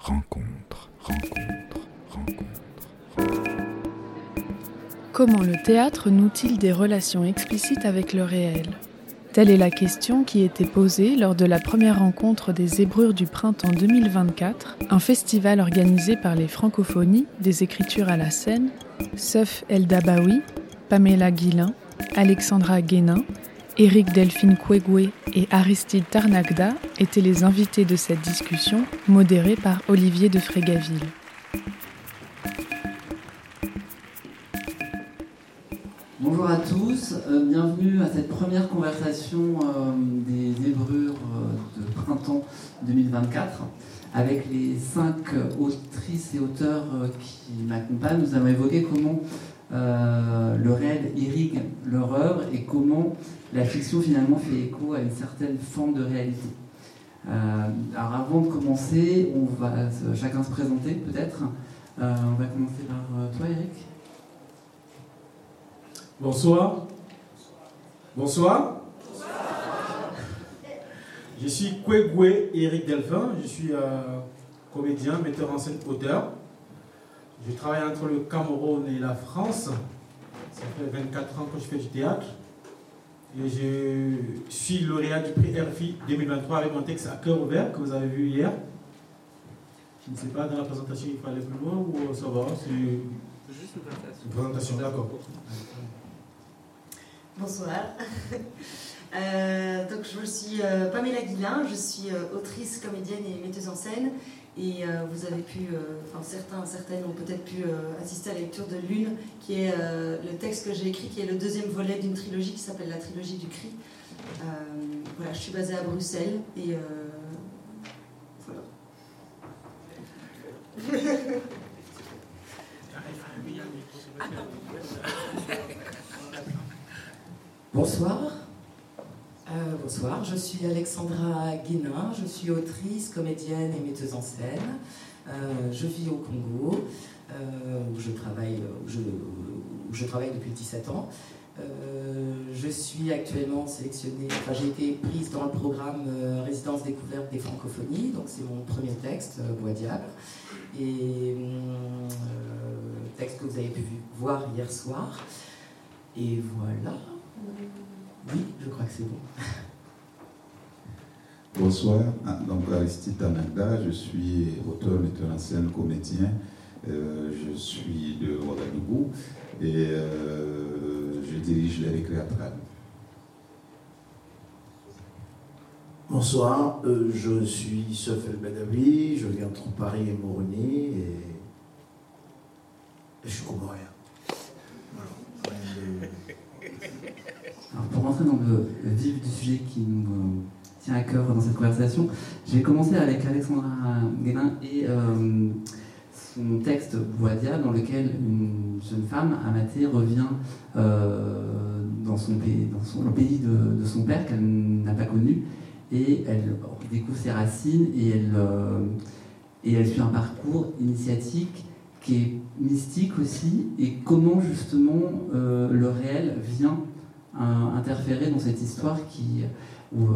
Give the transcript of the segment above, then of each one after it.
rencontre. Comment le théâtre noue-t-il des relations explicites avec le réel ? Telle est la question qui était posée lors de la première rencontre des Zébrures du printemps 2024, un festival organisé par les Francophonies des écritures à la scène, Seuf Eldabaoui, Pamela Guillain, Alexandra Guénin, Éric Delphine Kwegwe et Aristide Tarnagda étaient les invités de cette discussion, modérée par Olivier de Frégaville. Bonjour à tous, bienvenue à cette première conversation des Zébrures de printemps 2024 avec les 5 autrices et auteurs qui m'accompagnent. Nous allons évoquer comment le réel irrigue leur œuvre et comment la fiction finalement fait écho à une certaine forme de réalité. Alors avant de commencer, on va chacun se présenter peut-être. On va commencer par toi Eric. Bonsoir. Je suis Kwegwe Éric Delphin, je suis comédien, metteur en scène, auteur. Je travaille entre le Cameroun et la France. Ça fait 24 ans que je fais du théâtre. Et je suis lauréat du prix RFI 2023 avec mon texte À cœur ouvert que vous avez vu hier. Je ne sais pas, dans la présentation, il faut aller plus loin ou ça va? C'est juste une présentation, d'accord. Bonsoir. Donc je suis Pamela Guillain, je suis autrice, comédienne et metteuse en scène. Et vous avez pu, certaines ont peut-être pu assister à la lecture de Lune, qui est le texte que j'ai écrit, qui est le deuxième volet d'une trilogie qui s'appelle la trilogie du cri. Voilà, je suis basée à Bruxelles et voilà. Bonsoir, je suis Alexandra Guénin, je suis autrice, comédienne et metteuse en scène. Je vis au Congo, où je travaille depuis 17 ans. Je suis actuellement sélectionnée, j'ai été prise dans le programme Résidence découverte des Francophonies, donc c'est mon premier texte, Bois Diable. Et texte que vous avez pu voir hier soir. Et voilà. Oui, je crois que c'est bon. Bonsoir, donc Aristide Tarnagda, je suis auteur, metteur en scène, comédien. Je suis de Ouagadougou et je dirige les récréatrales. Bonsoir, je suis Seuf Eldabaoui, je viens entre Paris et Moroni et je suis comorien. Voilà. Alors, pour rentrer dans le vif du sujet qui nous tient à cœur dans cette conversation, j'ai commencé avec Alexandra Guénin et son texte Bois Diable, dans lequel une jeune femme, Amathée, revient dans le pays de son père qu'elle n'a pas connu, et elle découvre ses racines et elle suit un parcours initiatique qui est mystique aussi, et comment justement le réel vient interférer dans cette histoire où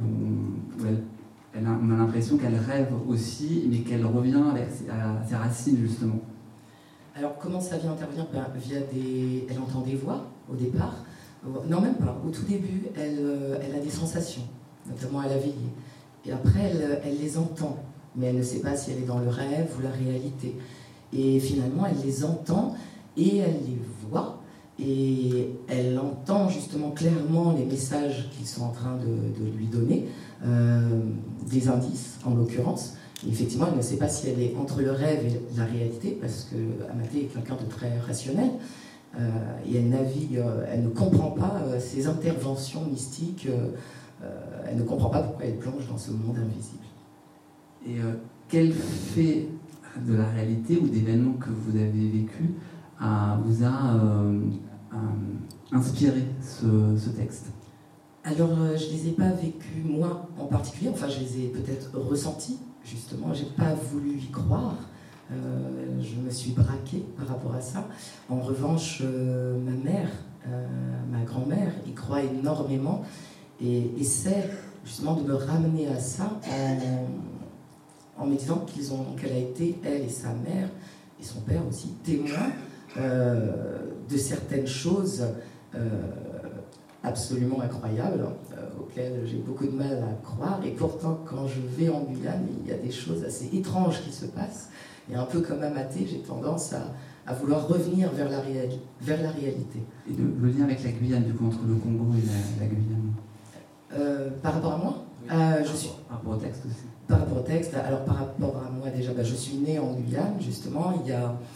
on a l'impression qu'elle rêve aussi, mais qu'elle revient à ses racines justement. Alors comment ça vient intervenir? Elle entend des voix au départ. Non, même pas. Au tout début, elle a des sensations, notamment à la veillée. Et après, elle les entend, mais elle ne sait pas si elle est dans le rêve ou la réalité. Et finalement, elle les entend et elle les voit. Et elle entend justement clairement les messages qu'ils sont en train de lui donner, des indices en l'occurrence. Et effectivement, elle ne sait pas si elle est entre le rêve et la réalité, parce que Amathée est quelqu'un de très rationnel, et elle navigue, elle ne comprend pas ces interventions mystiques, elle ne comprend pas pourquoi elle plonge dans ce monde invisible. Et quel fait de la réalité ou d'événements que vous avez vécu vous a inspiré ce texte? Alors, je ne les ai pas vécus, moi, en particulier. Enfin, je les ai peut-être ressentis, justement. Je n'ai pas voulu y croire. Je me suis braquée par rapport à ça. En revanche, ma mère, ma grand-mère, y croit énormément et essaie, justement, de me ramener à ça en me disant qu'elle a été, elle et sa mère, et son père aussi, témoins de certaines choses absolument incroyables, auxquelles j'ai beaucoup de mal à croire. Et pourtant, quand je vais en Guyane, il y a des choses assez étranges qui se passent. Et un peu comme Amathé, j'ai tendance à vouloir revenir vers la réalité. Et le lien avec la Guyane, du coup, entre le Congo et la Guyane Par rapport à moi je suis... Par rapport au texte aussi. Par rapport au texte, alors par rapport à moi déjà, je suis née en Guyane, justement. Il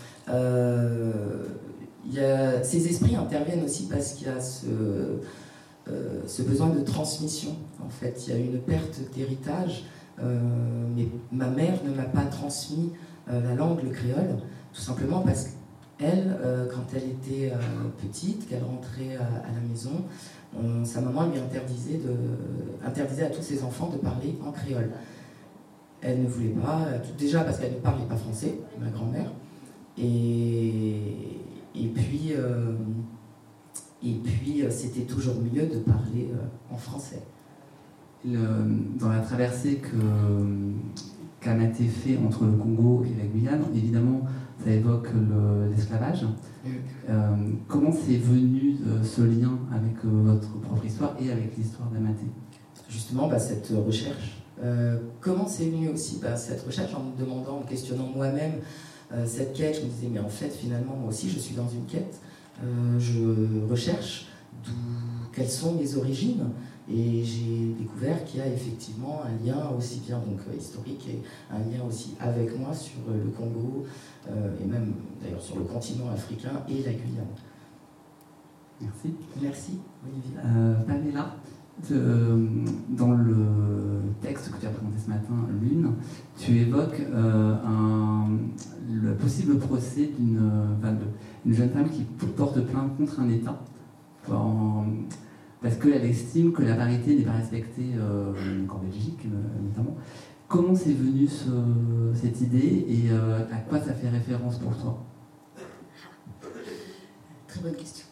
y a ces esprits interviennent aussi parce qu'il y a ce besoin de transmission. En fait, il y a une perte d'héritage, mais ma mère ne m'a pas transmis la langue, le créole, tout simplement parce qu'elle, quand elle était petite, qu'elle rentrait à la maison, sa maman lui interdisait à tous ses enfants de parler en créole. Elle ne voulait pas, déjà parce qu'elle ne parlait pas français, ma grand-mère, et puis c'était toujours mieux de parler en français. Dans la traversée qu'Amathé fait entre le Congo et la Guyane, évidemment, ça évoque l'esclavage. Comment c'est venu ce lien avec votre propre histoire et avec l'histoire d'Amathé ? Justement, cette recherche. Comment c'est venu aussi cette recherche, en me demandant, en questionnant moi-même cette quête. Je me disais, mais en fait, finalement, moi aussi, je suis dans une quête. Je recherche quelles sont mes origines. Et j'ai découvert qu'il y a effectivement un lien aussi bien historique et un lien aussi avec moi sur le Congo et même d'ailleurs sur le continent africain et la Guyane. Merci. Merci, Olivier. Pamela, dans le texte que tu as présenté ce matin, Lune, tu évoques le possible procès d'une jeune femme qui porte plainte contre un État parce qu'elle estime que la parité n'est pas respectée en Belgique notamment. Comment c'est venu cette idée et à quoi ça fait référence pour toi ? Très bonne question.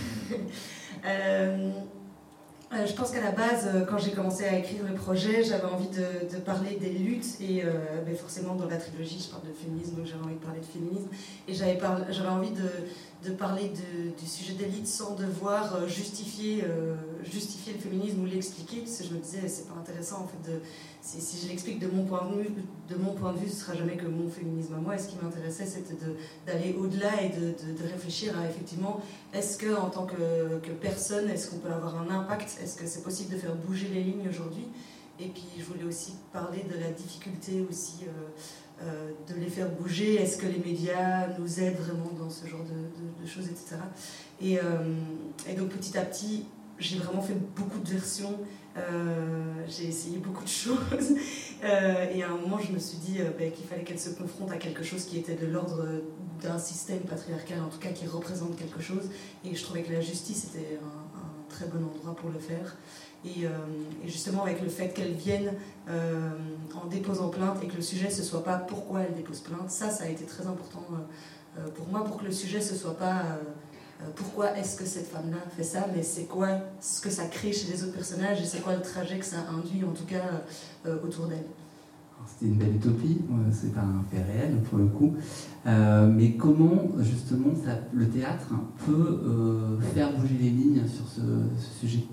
Je pense qu'à la base, quand j'ai commencé à écrire le projet, j'avais envie de parler des luttes et forcément dans la trilogie, je parle de féminisme, donc j'avais envie de parler de féminisme et j'avais envie de parler du sujet des luttes sans devoir justifier le féminisme ou l'expliquer, parce que je me disais c'est pas intéressant en fait si je l'explique de mon point de vue, ce sera jamais que mon féminisme à moi. Et ce qui m'intéressait, c'était d'aller au-delà et de réfléchir à effectivement, est-ce que en tant que personne, est-ce qu'on peut avoir un impact, est-ce que c'est possible de faire bouger les lignes aujourd'hui? Et puis je voulais aussi parler de la difficulté aussi de les faire bouger. Est-ce que les médias nous aident vraiment dans ce genre de choses, etc. Et donc petit à petit, j'ai vraiment fait beaucoup de versions. J'ai essayé beaucoup de choses et à un moment je me suis dit qu'il fallait qu'elle se confronte à quelque chose qui était de l'ordre d'un système patriarcal, en tout cas qui représente quelque chose, et je trouvais que la justice était un très bon endroit pour le faire. Et justement avec le fait qu'elle vienne en déposant plainte et que le sujet ce soit pas pourquoi elle dépose plainte, ça a été très important pour moi, pour que le sujet ce soit pas pourquoi est-ce que cette femme-là fait ça, mais c'est quoi ce que ça crée chez les autres personnages et c'est quoi le trajet que ça induit en tout cas autour d'elle. C'était une belle utopie, c'est pas un fait réel pour le coup, mais comment justement le théâtre peut faire bouger les lignes sur ce sujet?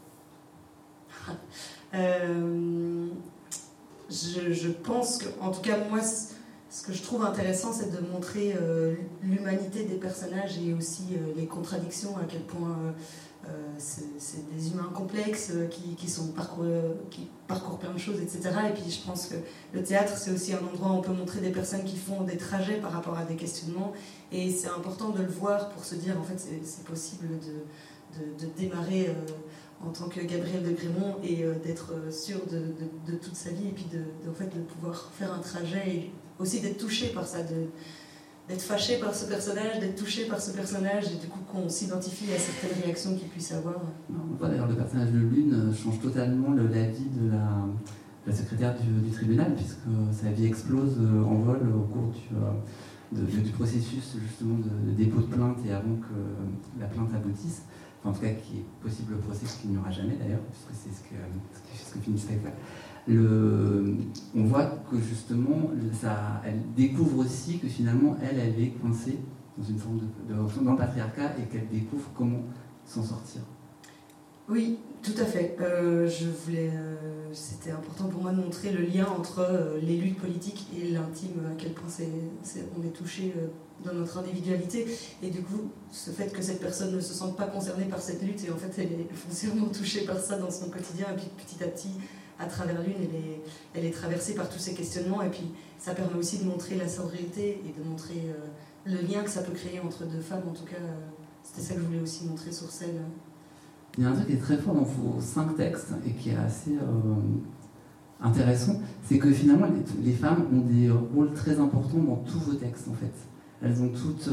Je pense que, en tout cas moi, ce que je trouve intéressant, c'est de montrer l'humanité des personnages et aussi les contradictions, à quel point c'est des humains complexes qui parcourent plein de choses, etc. Et puis je pense que le théâtre, c'est aussi un endroit où on peut montrer des personnes qui font des trajets par rapport à des questionnements. Et c'est important de le voir pour se dire, en fait, c'est possible de démarrer en tant que Gabrielle de Grémont et d'être sûr de toute sa vie et puis en fait, de pouvoir faire un trajet et aussi d'être touché par ça, d'être fâché par ce personnage, d'être touché par ce personnage et du coup qu'on s'identifie à certaines réactions qu'il puisse avoir. On voit d'ailleurs le personnage de Lune change totalement la vie de la secrétaire du tribunal, puisque sa vie explose en vol au cours du processus justement de dépôt de plainte et avant que la plainte aboutisse. Enfin, en tout cas, qui est possible le procès, ce qu'il n'y aura jamais d'ailleurs, puisque c'est ce que finit le spectacle. on voit que justement, elle découvre aussi que finalement, elle est coincée dans une forme dans le patriarcat et qu'elle découvre comment s'en sortir. Oui, tout à fait. C'était important pour moi de montrer le lien entre les luttes politiques et l'intime, à quel point on est touché dans notre individualité. Et du coup, ce fait que cette personne ne se sente pas concernée par cette lutte, et en fait, elle est foncièrement touchée par ça dans son quotidien, et puis petit à petit, à travers l'une, elle est traversée par tous ces questionnements, et puis ça permet aussi de montrer la sororité et de montrer le lien que ça peut créer entre deux femmes. En tout cas, c'était ça que je voulais aussi montrer sur scène. Il y a un truc qui est très fort dans vos 5 textes et qui est assez intéressant, c'est que finalement les femmes ont des rôles très importants dans tous vos textes en fait. Elles ont toutes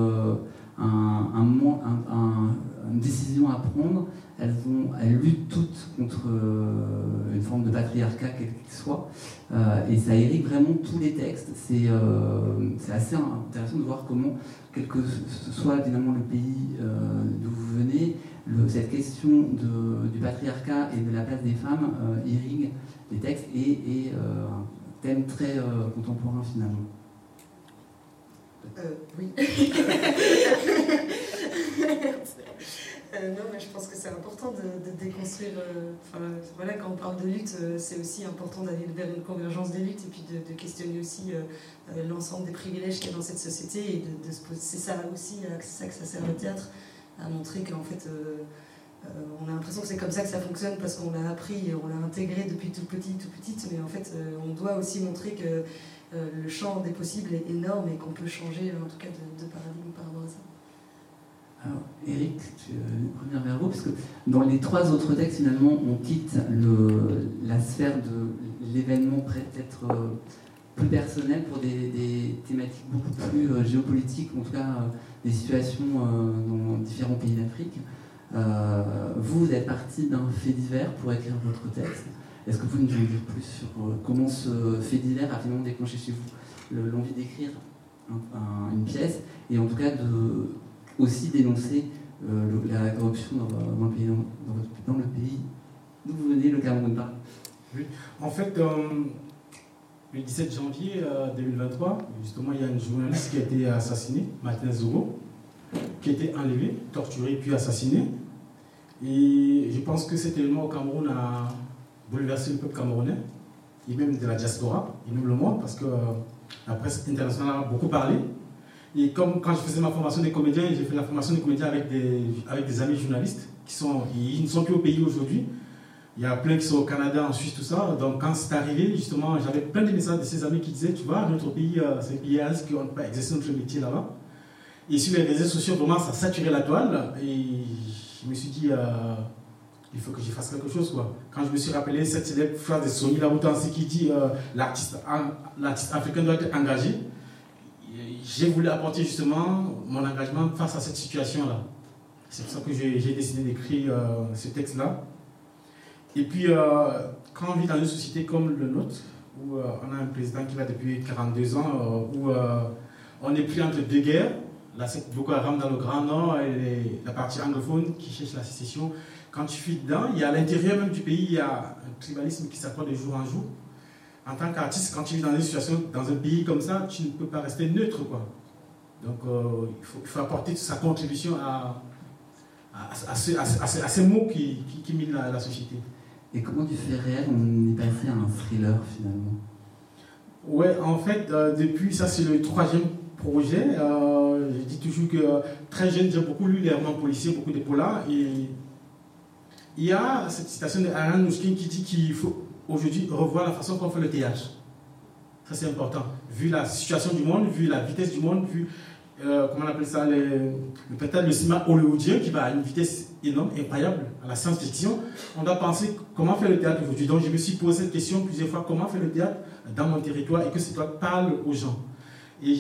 une décision à prendre, elles luttent toutes contre une forme de patriarcat quel qu'il soit, et ça irrigue vraiment tous les textes. C'est assez intéressant de voir comment, quel que soit finalement le pays d'où vous venez, cette question du patriarcat et de la place des femmes irrigue les textes et un thème très contemporain finalement. Oui. Non, mais je pense que c'est important de déconstruire. Voilà, quand on parle de lutte, c'est aussi important d'aller vers une convergence des luttes et puis de questionner aussi l'ensemble des privilèges qu'il y a dans cette société et de se poser. C'est ça aussi, c'est ça que ça sert le théâtre, à montrer qu'en fait, on a l'impression que c'est comme ça que ça fonctionne parce qu'on l'a appris et on l'a intégré depuis toute petite, mais en fait, on doit aussi montrer que le champ des possibles est énorme et qu'on peut changer, en tout cas, de paradigme par rapport à ça. Alors, Eric, tu reviens vers vous, parce que dans les 3 autres textes, finalement, on quitte la sphère de l'événement peut-être plus personnel pour des thématiques beaucoup plus géopolitiques, en tout cas des situations dans différents pays d'Afrique. Vous êtes parti d'un fait divers pour écrire votre texte. Est-ce que vous pouvez nous en dire plus sur comment ce fait divers a finalement déclenché chez vous l'envie d'écrire une pièce et en tout cas aussi dénoncer la corruption dans le pays d'où vous venez, le Cameroun? Oui. En fait, le 17 janvier 2023, justement, il y a une journaliste qui a été assassinée, Martinez Zogo, qui a été enlevée, torturée puis assassinée. Et je pense que cet événement au Cameroun a bouleversé le peuple camerounais et même de la diaspora, et nous le monde, parce que la presse internationale a beaucoup parlé. Et comme quand je faisais ma formation des comédiens, j'ai fait la formation des comédiens avec des amis journalistes ils ne sont plus au pays aujourd'hui. Il y a plein qui sont au Canada, en Suisse, tout ça. Donc quand c'est arrivé, justement, j'avais plein de messages de ces amis qui disaient, tu vois, notre pays, c'est un pays à risque, on ne peut pas exercer notre métier là-bas. Et sur les réseaux sociaux, vraiment, ça saturait la toile. Et je me suis dit, il faut que je fasse quelque chose, quoi. Quand je me suis rappelé cette célèbre phrase de Sony Laoutansi qui dit l'artiste africain doit être engagé, j'ai voulu apporter justement mon engagement face à cette situation-là. C'est pour ça que j'ai décidé d'écrire ce texte-là. Et puis, quand on vit dans une société comme le nôtre, où on a un président qui va depuis 42 ans, où on est pris entre 2 guerres, la secte Boko Haram dans le Grand Nord et la partie anglophone qui cherche la sécession. Quand tu fuis dedans, il y a à l'intérieur même du pays, il y a un tribalisme qui s'accroît de jour en jour. En tant qu'artiste, quand tu vis dans une situation, dans un pays comme ça, tu ne peux pas rester neutre, quoi. Donc, il faut apporter sa contribution à ces mots qui minent la société. Et comment du fait réel on est passé à un thriller finalement? Ouais, en fait, depuis, ça c'est le 3e projet. Je dis toujours que très jeune, j'ai beaucoup lu les romans policiers, beaucoup de polars. Et il y a cette citation de Alan Nouchkine qui dit qu'il faut aujourd'hui revoir la façon qu'on fait le théâtre. Ça c'est important. Vu la situation du monde, vu la vitesse du monde, vu comment on appelle ça, peut-être le cinéma hollywoodien qui va à une vitesse énorme, incroyable, à la science-fiction, on doit penser comment faire le théâtre aujourd'hui. Donc je me suis posé cette question plusieurs fois, comment faire le théâtre dans mon territoire et que ce théâtre parle aux gens. Et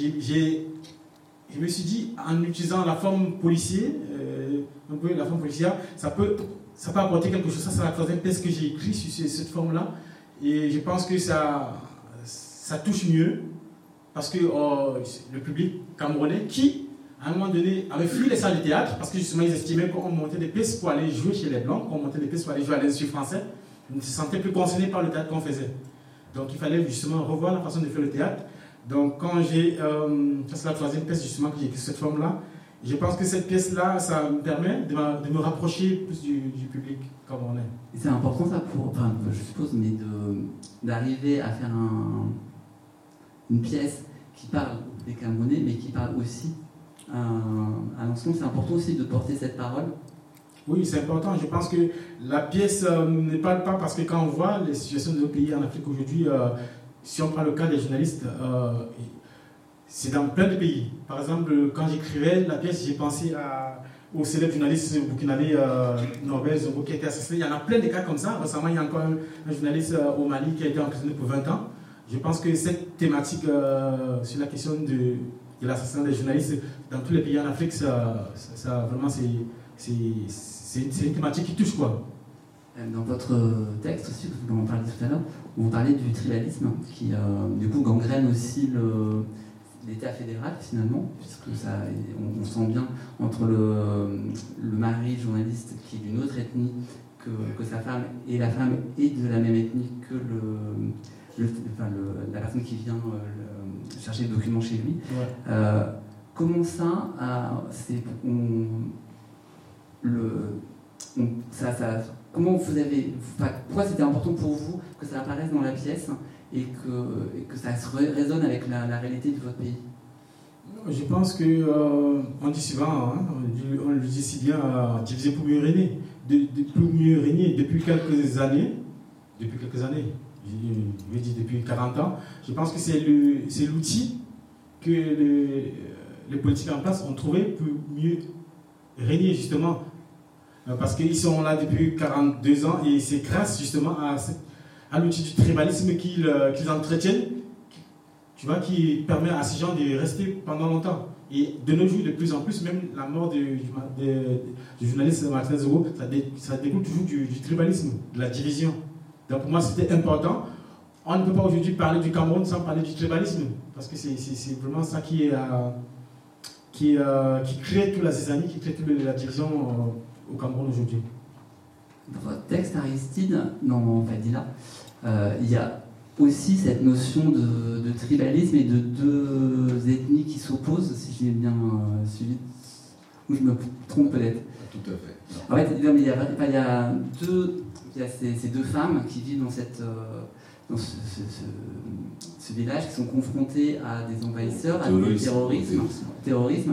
je me suis dit, en utilisant la forme policière, un peu la forme policière, ça peut apporter quelque chose. Ça, c'est la 3e pièce que j'ai écrite sur cette forme-là. Et je pense que ça touche mieux parce que le public camerounais qui, à un moment donné, avait fui les salles de théâtre parce que justement, ils estimaient qu'on montait des pièces pour aller jouer chez les Blancs, qu'on montait des pièces pour aller jouer à l'Institut français. ne se sentait plus concerné par le théâtre qu'on faisait. Donc il fallait justement revoir la façon de faire le théâtre. Donc quand ça c'est la troisième pièce justement que j'ai écrite cette forme-là, je pense que cette pièce-là, ça me permet de me rapprocher plus du public comme on est. Et c'est important ça je suppose, mais d'arriver à faire une pièce qui parle des Camerounais, mais qui parle aussi à l'ensemble. C'est important aussi de porter cette parole. Oui, c'est important. Je pense que la pièce ne parle pas parce que quand on voit les situations de nos pays en Afrique aujourd'hui, si on prend le cas des journalistes, c'est dans plein de pays. Par exemple, quand j'écrivais la pièce, j'ai pensé au célèbre journaliste burkinabé Norbert Zongo qui a été assassiné. Il y en a plein de cas comme ça. Récemment, il y a encore un journaliste au Mali qui a été emprisonné pour 20 ans. Je pense que cette thématique sur la question de l'assassinat des journalistes dans tous les pays en Afrique, vraiment, c'est une thématique qui touche, quoi. Dans votre texte aussi, vous en parliez tout à l'heure, vous parlez du tribalisme qui, du coup, gangrène aussi l'État fédéral, finalement, puisque on sent bien entre le mari journaliste qui est d'une autre ethnie que sa femme, et la femme est de la même ethnie que la personne qui vient chercher le document chez lui. Ouais. Comment ça, comment vous avez, pourquoi c'était important pour vous que ça apparaisse dans la pièce et que ça résonne avec la réalité de votre pays? Je pense que on dit souvent, on le dit si bien, diviser pour mieux régner. Depuis quelques années, je vais dire depuis 40 ans, je pense que c'est l'outil que les politiques en place ont trouvé pour mieux régner, justement. Parce qu'ils sont là depuis 42 ans et c'est grâce justement à l'outil du tribalisme qu'ils entretiennent, tu vois, qui permet à ces gens de rester pendant longtemps. Et de nos jours, de plus en plus, même la mort du journaliste Martin Zogo, ça découle toujours du tribalisme, de la division. Donc pour moi, c'était important. On ne peut pas aujourd'hui parler du Cameroun sans parler du tribalisme, parce que c'est vraiment ça qui crée toute la zizanie, qui crée toute la division au Cameroun aujourd'hui. Dans votre texte, Aristide, dans Fadila, il y a aussi cette notion de tribalisme et de deux ethnies qui s'opposent, si j'ai bien suivi, ou je me trompe peut-être. Tout à fait. En fait, il y a ces deux femmes qui vivent dans ce village, qui sont confrontées à des envahisseurs, à du terrorisme.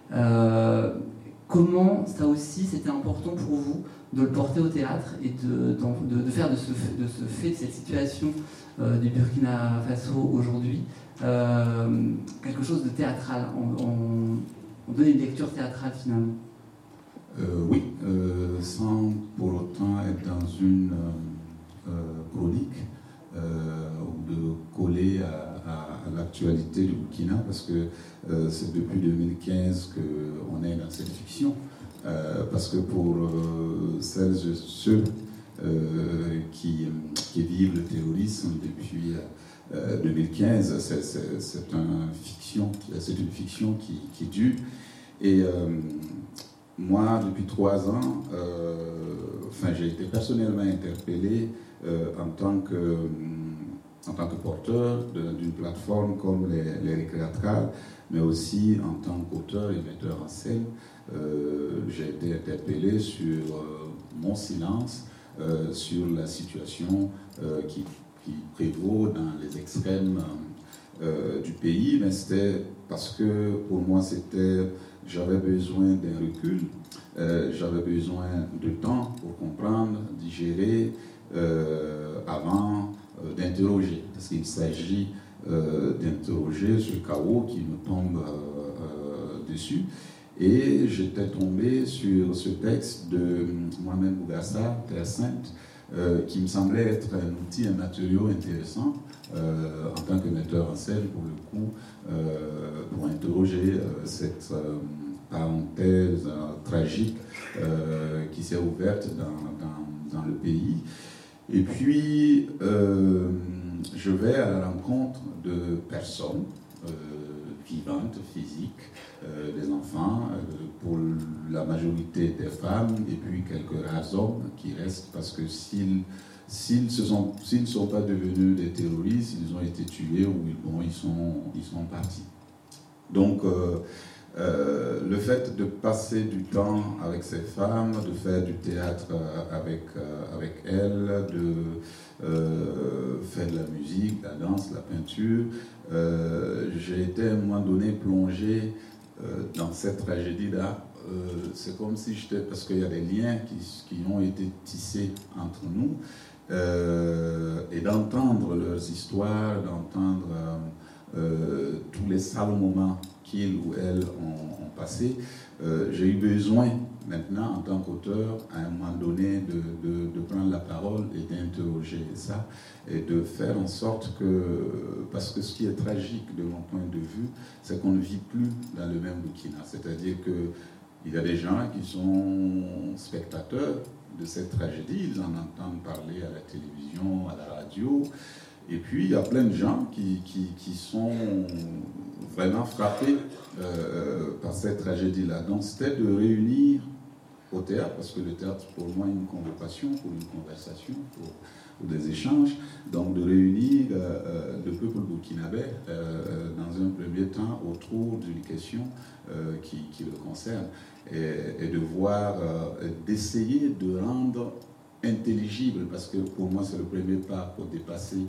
Comment ça aussi c'était important pour vous de le porter au théâtre et de faire de ce fait, de cette situation du Burkina Faso aujourd'hui, quelque chose de théâtral, on donne une lecture théâtrale finalement? Oui, sans pour autant être dans une chronique ou de coller à l'actualité du Burkina, parce que c'est depuis 2015 qu'on est dans cette fiction. Parce que pour celles et ceux qui vivent le terrorisme depuis 2015, c'est une fiction qui dure. Et moi, depuis 3 ans, j'ai été personnellement interpellé en tant que porteur d'une plateforme comme les Récréatrales, mais aussi en tant qu'auteur et metteur en scène. J'ai été interpellé sur mon silence, sur la situation qui prévaut dans les extrêmes du pays, mais c'était parce que pour moi j'avais besoin d'un recul, j'avais besoin de temps pour comprendre, digérer, avant d'interroger, parce qu'il s'agit d'interroger ce chaos qui nous tombe dessus. Et j'étais tombé sur ce texte de Mohamed Bougassa, Terre Sainte, qui me semblait être un outil, un matériau intéressant en tant que metteur en scène, pour le coup, pour interroger cette parenthèse tragique qui s'est ouverte dans le pays. Et puis, je vais à la rencontre de personnes vivantes, physiques, des enfants, pour la majorité des femmes, et puis quelques rares hommes qui restent, parce que s'ils s'ils ne sont pas devenus des terroristes, ils ont été tués ou ils sont partis. Donc, le fait de passer du temps avec ces femmes, de faire du théâtre avec elles, de faire de la musique, de la danse, de la peinture, j'ai été à un moment donné plongé dans cette tragédie-là. C'est comme si j'étais, parce qu'il y a des liens qui ont été tissés entre nous, et d'entendre leurs histoires, d'entendre tous les sales moments qu'ils ou elles ont passés, j'ai eu besoin maintenant, en tant qu'auteur, à un moment donné, de prendre la parole et d'interroger ça, et de faire en sorte que, parce que ce qui est tragique de mon point de vue, c'est qu'on ne vit plus dans le même Burkina. C'est-à-dire qu'il y a des gens qui sont spectateurs de cette tragédie, ils en entendent parler à la télévision, à la radio, et puis il y a plein de gens qui sont vraiment frappés par cette tragédie-là. Donc c'était de réunir au théâtre, parce que le théâtre pour moi est une convocation, pour une conversation, pour des échanges, donc de réunir le peuple burkinabé dans un premier temps autour d'une question qui le concerne, et de voir, d'essayer de rendre intelligible, parce que pour moi c'est le premier pas pour dépasser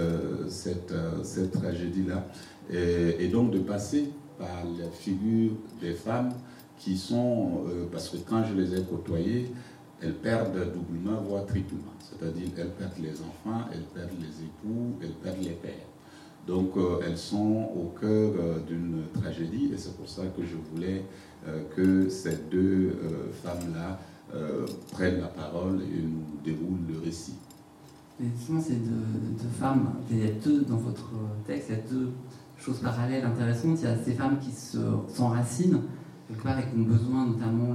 cette tragédie-là, et donc de passer par la figure des femmes qui sont, parce que quand je les ai côtoyées, elles perdent doublement, voire triplement. C'est-à-dire elles perdent les enfants, elles perdent les époux, elles perdent les pères. Donc elles sont au cœur d'une tragédie, et c'est pour ça que je voulais que ces deux femmes-là prennent la parole et nous déroulent le récit. Et justement, ces deux femmes, il y a deux dans votre texte, il y a deux choses parallèles intéressantes. Il y a ces femmes qui s'enracinent quelque part et qui ont besoin, notamment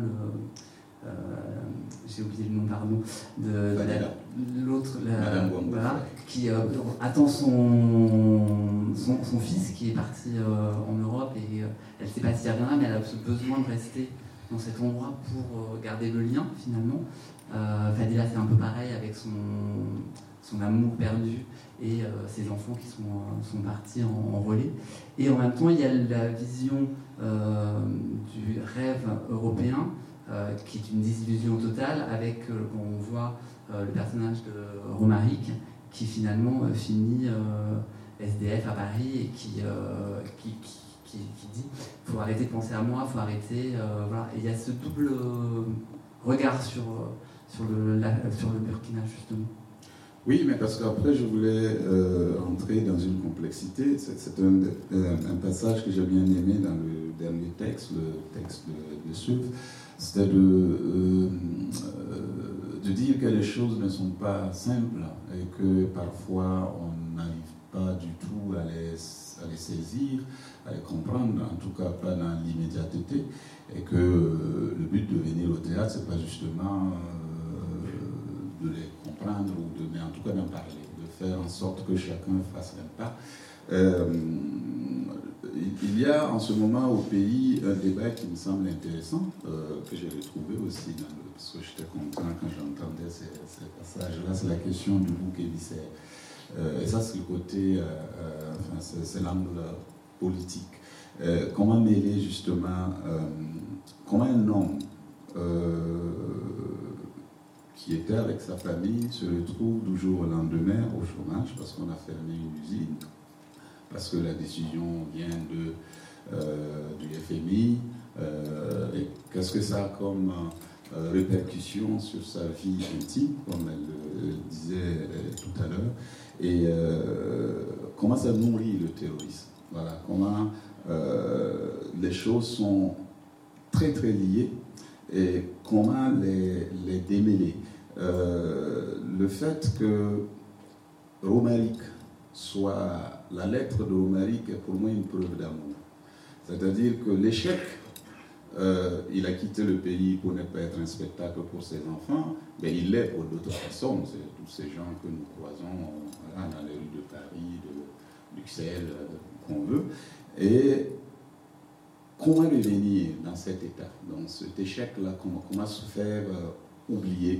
j'ai oublié le nom, pardon, de l'autre, voilà, qui attend son fils qui est parti en Europe, et elle ne sait pas s'il reviendra, mais elle a ce besoin de rester dans cet endroit pour garder le lien finalement. Fadila, c'est un peu pareil avec son amour perdu et ses enfants qui sont partis en relais. Et en même temps, il y a la vision du rêve européen, qui est une désillusion totale, avec, quand on voit le personnage de Romaric, qui finalement finit SDF à Paris, et qui dit « faut arrêter de penser à moi, il faut arrêter... voilà. » Et il y a ce double regard sur le Burkina, justement. Oui, mais parce qu'après, je voulais entrer dans une complexité. C'est un passage que j'ai bien aimé dans le dernier texte, le texte de Seuf. C'était de dire que les choses ne sont pas simples, et que parfois on n'arrive pas du tout à les saisir, à les comprendre, en tout cas pas dans l'immédiateté, et que le but de venir au théâtre, c'est pas justement de les comprendre, mais en tout cas d'en parler, de faire en sorte que chacun fasse un pas. Il y a en ce moment au pays un débat qui me semble intéressant, que j'ai retrouvé aussi, parce que j'étais content quand j'entendais ces passages-là, c'est la question du bouc émissaire. Et ça, c'est le côté, c'est l'angle politique. Comment mêler justement, comment un homme qui était avec sa famille se retrouve du jour au lendemain au chômage parce qu'on a fermé une usine, parce que la décision vient du FMI, et qu'est-ce que ça a comme répercussion sur sa vie intime, comme elle le disait tout à l'heure, et comment ça nourrit le terrorisme. Voilà, comment les choses sont très très liées, et comment les démêler. Le fait que Romaric soit la lettre de Romaric est pour moi une preuve d'amour. C'est-à-dire que l'échec, il a quitté le pays pour ne pas être un spectacle pour ses enfants, mais il l'est pour d'autres personnes. C'est tous ces gens que nous croisons voilà, dans les rues de Paris, de Bruxelles, qu'on veut. Et comment revenir dans cet état, dans cet échec-là, comment se faire oublier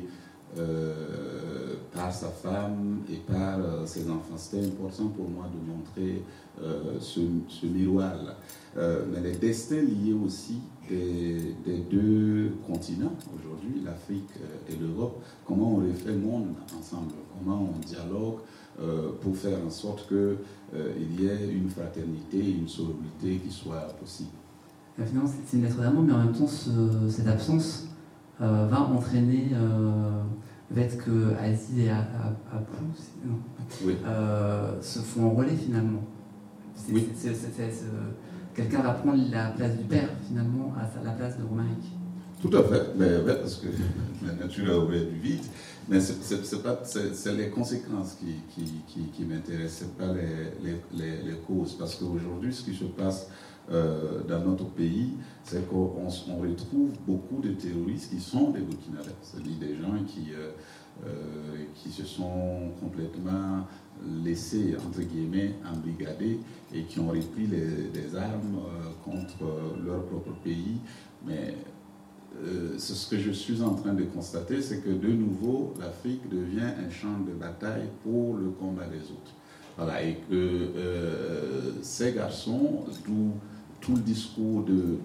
par sa femme et par ses enfants. C'était important pour moi de montrer ce miroir-là. Mais les destins liés aussi des deux continents, aujourd'hui, l'Afrique et l'Europe, comment on refait le monde ensemble, comment on dialogue pour faire en sorte qu'il y ait une fraternité, une sororité qui soit possible. Finalement, c'est une lettre d'amour, mais en même temps, cette absence va entraîner le fait que Aziz et Abou se font enrôler finalement. Oui. Quelqu'un va prendre la place du père finalement à la place de Romaric. Tout à fait, mais parce que la nature a ouvert du vide. Mais c'est les conséquences qui m'intéressent, c'est pas les causes. Parce qu'aujourd'hui, ce qui se passe dans notre pays, c'est qu'on retrouve beaucoup de terroristes qui sont des Burkinabés, c'est-à-dire des gens qui se sont complètement laissés, entre guillemets, embrigadés et qui ont repris des armes contre leur propre pays. Mais c'est ce que je suis en train de constater, c'est que de nouveau, l'Afrique devient un champ de bataille pour le combat des autres. Voilà, et que ces garçons, d'où tout le discours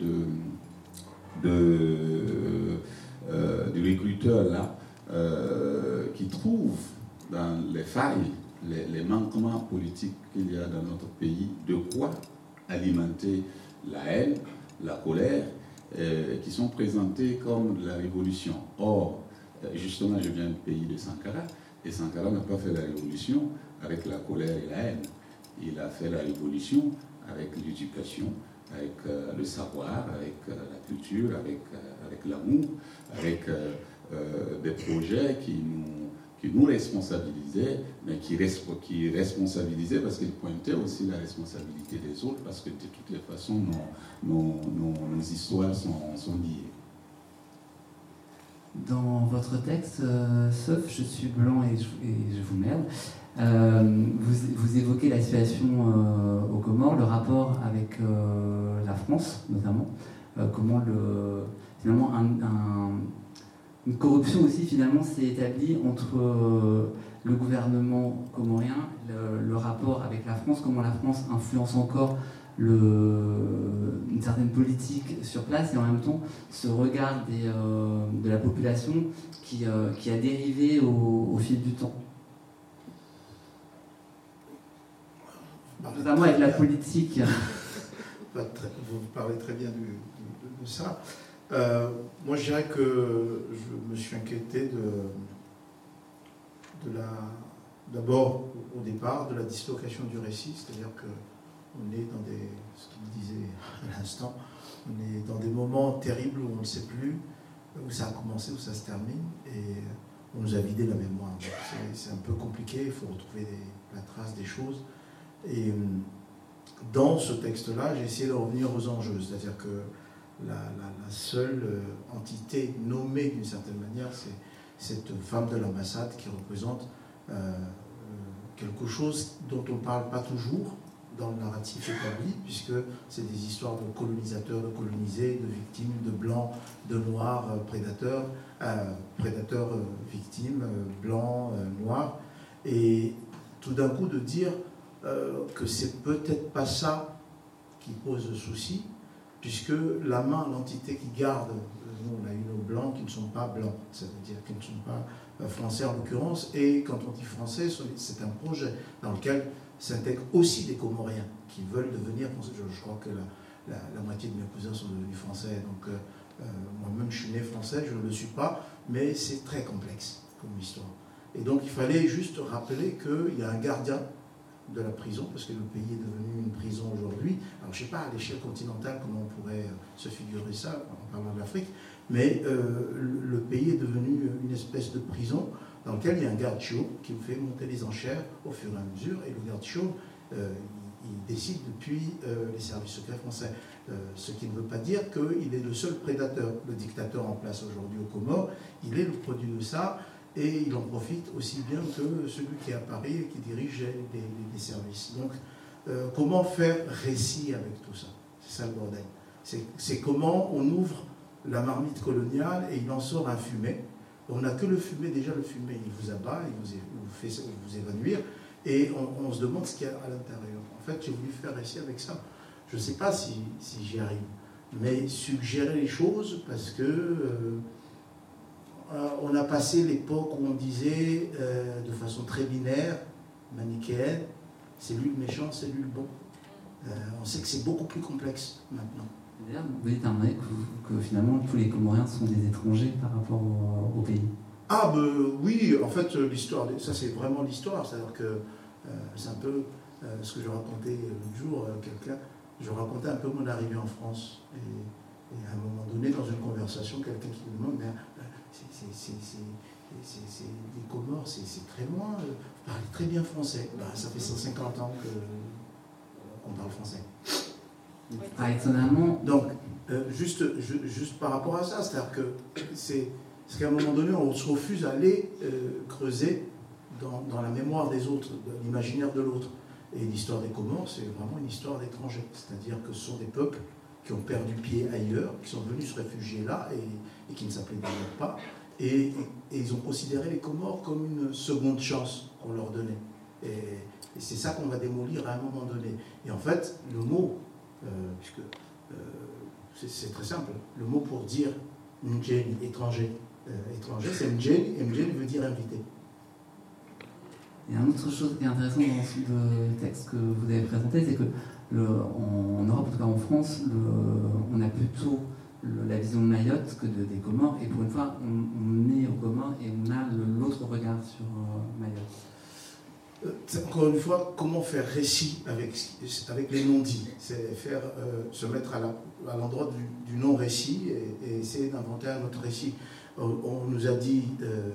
du recruteur là, qui trouve dans les failles, les manquements politiques qu'il y a dans notre pays, de quoi alimenter la haine, la colère, qui sont présentés comme de la révolution. Or, justement, je viens du pays de Sankara, et Sankara n'a pas fait la révolution avec la colère et la haine. Il a fait la révolution avec l'éducation, avec le savoir, avec la culture, avec l'amour, avec des projets qui nous responsabilisaient, mais qui responsabilisaient parce qu'ils pointaient aussi la responsabilité des autres, parce que de toutes les façons, nos histoires sont liées. Dans votre texte, sauf je suis blanc et je vous merde, vous évoquez la situation aux Comores, le rapport avec la France notamment, comment finalement une corruption aussi finalement s'est établie entre le gouvernement comorien, le rapport avec la France, comment la France influence encore une certaine politique sur place, et en même temps ce regard de la population qui a dérivé au fil du temps. Notamment avec la politique. Vous parlez très bien de ça. Moi, je dirais que je me suis inquiété d'abord, au départ, de la dislocation du récit, c'est-à-dire qu'on est dans ce qu'il disait à l'instant, on est dans des moments terribles où on ne sait plus où ça a commencé, où ça se termine, et on nous a vidé la mémoire. C'est un peu compliqué, il faut retrouver la trace des choses. Et dans ce texte-là, j'ai essayé de revenir aux enjeux, c'est-à-dire que la seule entité nommée d'une certaine manière, c'est cette femme de l'ambassade qui représente quelque chose dont on ne parle pas toujours dans le narratif établi, puisque c'est des histoires de colonisateurs, de colonisés, de victimes, de blancs, de noirs, prédateurs, victimes, blancs, noirs, et tout d'un coup de dire que c'est peut-être pas ça qui pose souci, puisque la main, l'entité qui garde, nous on a eu nos blancs qui ne sont pas blancs, ça veut dire qu'ils ne sont pas français en l'occurrence, et quand on dit français, c'est un projet dans lequel s'intègrent aussi des Comoriens qui veulent devenir français. Je crois que la moitié de mes cousins sont devenus français, donc moi-même je suis né français, je ne le suis pas, mais c'est très complexe comme histoire. Et donc il fallait juste rappeler qu'il y a un gardien de la prison, parce que le pays est devenu une prison aujourd'hui. Alors je ne sais pas à l'échelle continentale comment on pourrait se figurer ça en parlant de l'Afrique, mais le pays est devenu une espèce de prison dans lequel il y a un garde chaud qui fait monter les enchères au fur et à mesure, et le garde chaud, il décide depuis les services secrets français. Ce qui ne veut pas dire qu'il est le seul prédateur. Le dictateur en place aujourd'hui aux Comores, il est le produit de ça, et il en profite aussi bien que celui qui est à Paris et qui dirige les services. Donc, comment faire récit avec tout ça? C'est ça le bordel. C'est comment on ouvre la marmite coloniale et il en sort un fumet On n'a que le fumet, déjà le fumet, il vous abat, il vous fait vous évanouir, et on se demande ce qu'il y a à l'intérieur. En fait, j'ai voulu faire récit avec ça. Je ne sais pas si j'y arrive, mais suggérer les choses parce que on a passé l'époque où on disait de façon très binaire, manichéenne, c'est lui le méchant, c'est lui le bon. On sait que c'est beaucoup plus complexe maintenant. D'ailleurs, vous dites un mec que finalement tous les Comoriens sont des étrangers par rapport au pays. Ah, oui, en fait, l'histoire, ça c'est vraiment l'histoire. C'est-à-dire que c'est un peu ce que je racontais l'autre jour, quelqu'un, je racontais un peu mon arrivée en France. Et à un moment donné, dans une conversation, quelqu'un qui me demande, mais les Comores, c'est très loin, vous parlez très bien français. Ça fait 150 ans qu'on parle français. Ah, étonnamment. Donc, juste par rapport à ça, c'est-à-dire que c'est qu'à un moment donné, on se refuse à aller creuser dans la mémoire des autres, dans l'imaginaire de l'autre. Et l'histoire des Comores, c'est vraiment une histoire d'étrangers. C'est-à-dire que ce sont des peuples qui ont perdu pied ailleurs, qui sont venus se réfugier là et qui ne s'appelaient d'ailleurs pas. Et ils ont considéré les Comores comme une seconde chance qu'on leur donnait. Et c'est ça qu'on va démolir à un moment donné. Et en fait, le mot, puisque c'est très simple, le mot pour dire Mgeni, étranger, c'est Mgeni, et Mgeni veut dire invité. Et une autre chose qui est intéressante dans le texte que vous avez présenté, c'est que en Europe, en tout cas en France, on a plutôt la vision de Mayotte que des Comores, et pour une fois, on est aux Comores et on a l'autre regard sur Mayotte. Encore une fois, comment faire récit avec les non-dits? C'est se mettre à l'endroit du non-récit et essayer d'inventer un autre récit. On nous a dit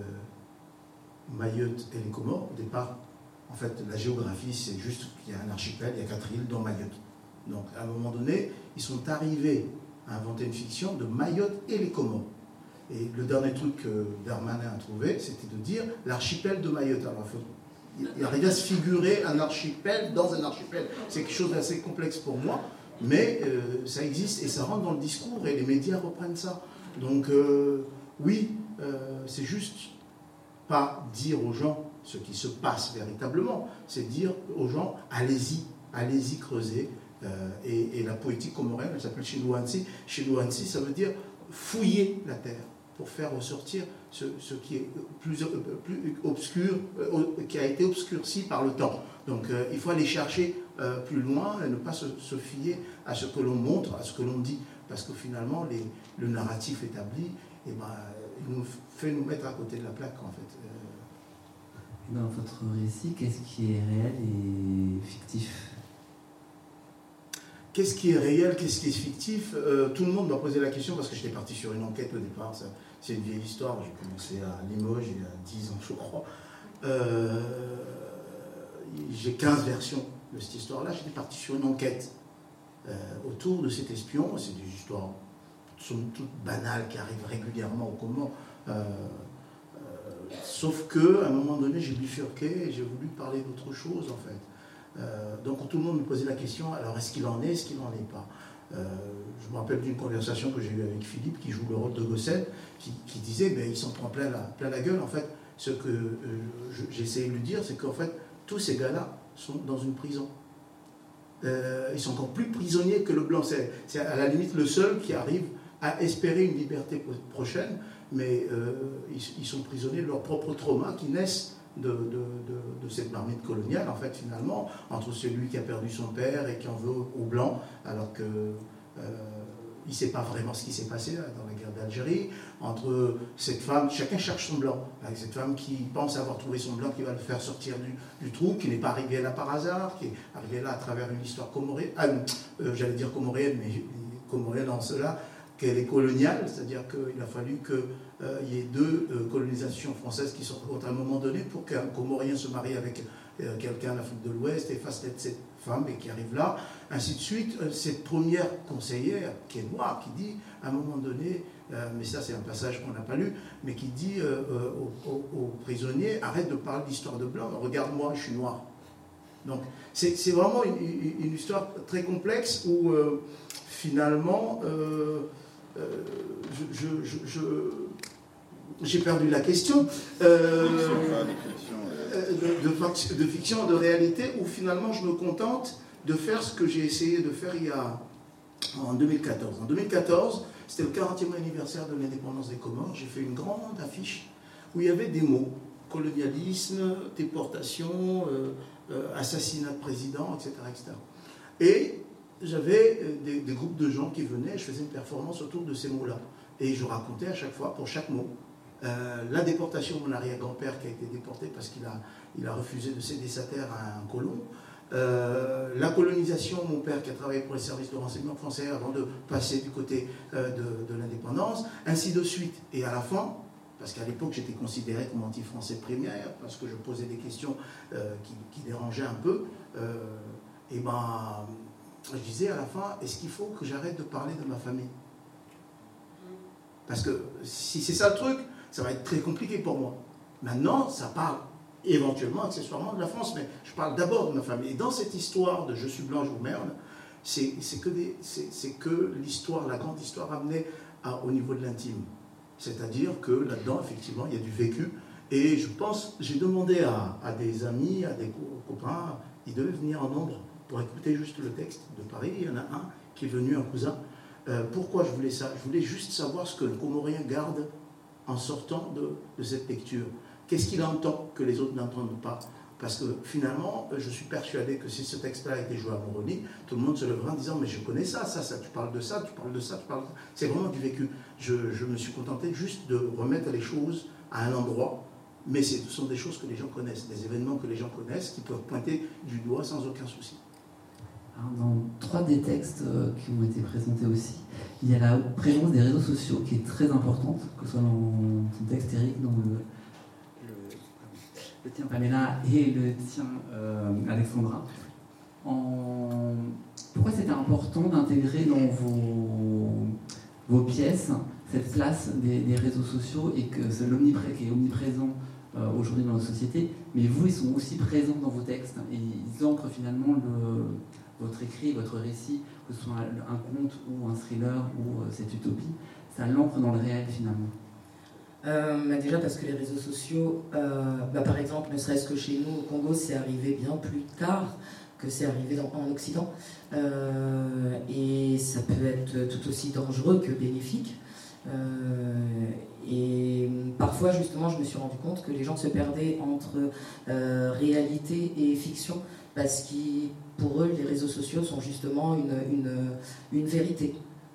Mayotte et les Comores. Au départ, en fait, la géographie, c'est juste qu'il y a un archipel, il y a 4 îles, dont Mayotte. Donc, à un moment donné, ils sont arrivés à inventer une fiction de Mayotte et les Comores. Et le dernier truc que Darmanin a trouvé, c'était de dire l'archipel de Mayotte. Alors, il arrive à se figurer un archipel dans un archipel. C'est quelque chose d'assez complexe pour moi, mais ça existe et ça rentre dans le discours et les médias reprennent ça. Donc, oui, c'est juste pas dire aux gens ce qui se passe véritablement, c'est dire aux gens, allez-y creuser. Et la poétique comorienne, elle s'appelle Chilouansi. Chilouansi, ça veut dire fouiller la terre pour faire ressortir ce qui est plus obscur, qui a été obscurci par le temps. Donc il faut aller chercher plus loin et ne pas se fier à ce que l'on montre, à ce que l'on dit, parce que finalement le narratif établi, il nous fait nous mettre à côté de la plaque en fait. Dans votre récit, qu'est-ce qui est réel et fictif ? Qu'est-ce qui est réel, qu'est-ce qui est fictif? Tout le monde m'a posé la question parce que j'étais parti sur une enquête au départ. C'est une vieille histoire. J'ai commencé à Limoges il y a 10 ans, je crois. J'ai 15 versions de cette histoire-là. J'étais parti sur une enquête autour de cet espion. C'est des histoires somme toute banales qui arrivent régulièrement aux Comores. Sauf qu'à un moment donné, j'ai bifurqué et j'ai voulu parler d'autre chose en fait. Donc tout le monde me posait la question, alors est-ce qu'il en est, est-ce qu'il n'en est pas? Je me rappelle d'une conversation que j'ai eue avec Philippe, qui joue le rôle de Gossen, qui disait, ben, il s'en prend plein la gueule. En fait, ce que j'essayais de lui dire, c'est qu'en fait, tous ces gars-là sont dans une prison. Ils sont encore plus prisonniers que le blanc. C'est à la limite le seul qui arrive à espérer une liberté prochaine, mais ils sont prisonniers de leur propre trauma qui naissent de cette marmite coloniale, en fait, finalement, entre celui qui a perdu son père et qui en veut aux Blancs, alors que il ne sait pas vraiment ce qui s'est passé là, dans la guerre d'Algérie, entre cette femme, chacun cherche son blanc, avec cette femme qui pense avoir trouvé son blanc, qui va le faire sortir du trou, qui n'est pas arrivée là par hasard, qui est arrivée là à travers une histoire comorienne, j'allais dire comorienne, mais comorienne en cela, qu'elle est coloniale, c'est-à-dire qu'il a fallu qu'il y ait 2 colonisations françaises qui se rencontrent à un moment donné pour qu'un Comorien se marie avec quelqu'un d'Afrique de l'Ouest et fasse naître cette femme et qui arrive là, ainsi de suite. Cette première conseillère, qui est noire, qui dit à un moment donné, mais ça c'est un passage qu'on n'a pas lu, mais qui dit aux prisonniers, arrête de parler d'histoire de blanc, regarde-moi, je suis noir. Donc c'est vraiment une histoire très complexe où j'ai perdu la question. De fiction, de réalité, où finalement je me contente de faire ce que j'ai essayé de faire en 2014. En 2014, c'était le 40e anniversaire de l'indépendance des Comores. J'ai fait une grande affiche où il y avait des mots, colonialisme, déportation, assassinat de président, etc. etc. Et j'avais des groupes de gens qui venaient, je faisais une performance autour de ces mots-là. Et je racontais à chaque fois, pour chaque mot, la déportation de mon arrière-grand-père qui a été déporté parce qu'il a refusé de céder sa terre à un colon. La colonisation, mon père qui a travaillé pour les services de renseignement français avant de passer du côté de l'indépendance, ainsi de suite. Et à la fin, parce qu'à l'époque j'étais considéré comme anti-français primaire, parce que je posais des questions qui dérangeaient un peu, et ben, je disais à la fin, est-ce qu'il faut que j'arrête de parler de ma famille? Parce que si c'est ça le truc, ça va être très compliqué pour moi. Maintenant, ça parle éventuellement, accessoirement de la France, mais je parle d'abord de ma famille. Et dans cette histoire de je suis blanc, je vous merde, c'est que l'histoire, la grande histoire amenée au niveau de l'intime. C'est-à-dire que là-dedans, effectivement, il y a du vécu. Et je pense, j'ai demandé à des amis, à des copains, ils devaient venir en nombre pour écouter juste le texte de Paris. Il y en a un qui est venu, un cousin. Pourquoi je voulais ça? Je voulais juste savoir ce que le Comorien garde en sortant de cette lecture. Qu'est-ce qu'il entend que les autres n'entendent pas? Parce que finalement, je suis persuadé que si ce texte-là a été joué à Moroni, tout le monde se lèvera en disant « mais je connais ça, tu parles de ça, tu parles de ça, tu parles de ça ». C'est vraiment du vécu. Je me suis contenté juste de remettre les choses à un endroit, mais ce sont des choses que les gens connaissent, des événements que les gens connaissent, qui peuvent pointer du doigt sans aucun souci. Alors, dans 3 des textes qui ont été présentés aussi, il y a la présence des réseaux sociaux qui est très importante, que ce soit dans ton texte Eric, dans le tien Pamela et le tien Alexandra. Pourquoi c'était important d'intégrer dans vos pièces cette place des réseaux sociaux et que c'est qui est omniprésent aujourd'hui dans la société, mais vous, ils sont aussi présents dans vos textes et ils ancrent finalement votre écrit, votre récit, que ce soit un conte ou un thriller ou cette utopie, ça l'ancre dans le réel finalement. Déjà parce que les réseaux sociaux, par exemple, ne serait-ce que chez nous au Congo, c'est arrivé bien plus tard que c'est arrivé en Occident. Et ça peut être tout aussi dangereux que bénéfique. Et parfois, justement, je me suis rendu compte que les gens se perdaient entre réalité et fiction, parce que pour eux, les réseaux sociaux sont justement une vérité.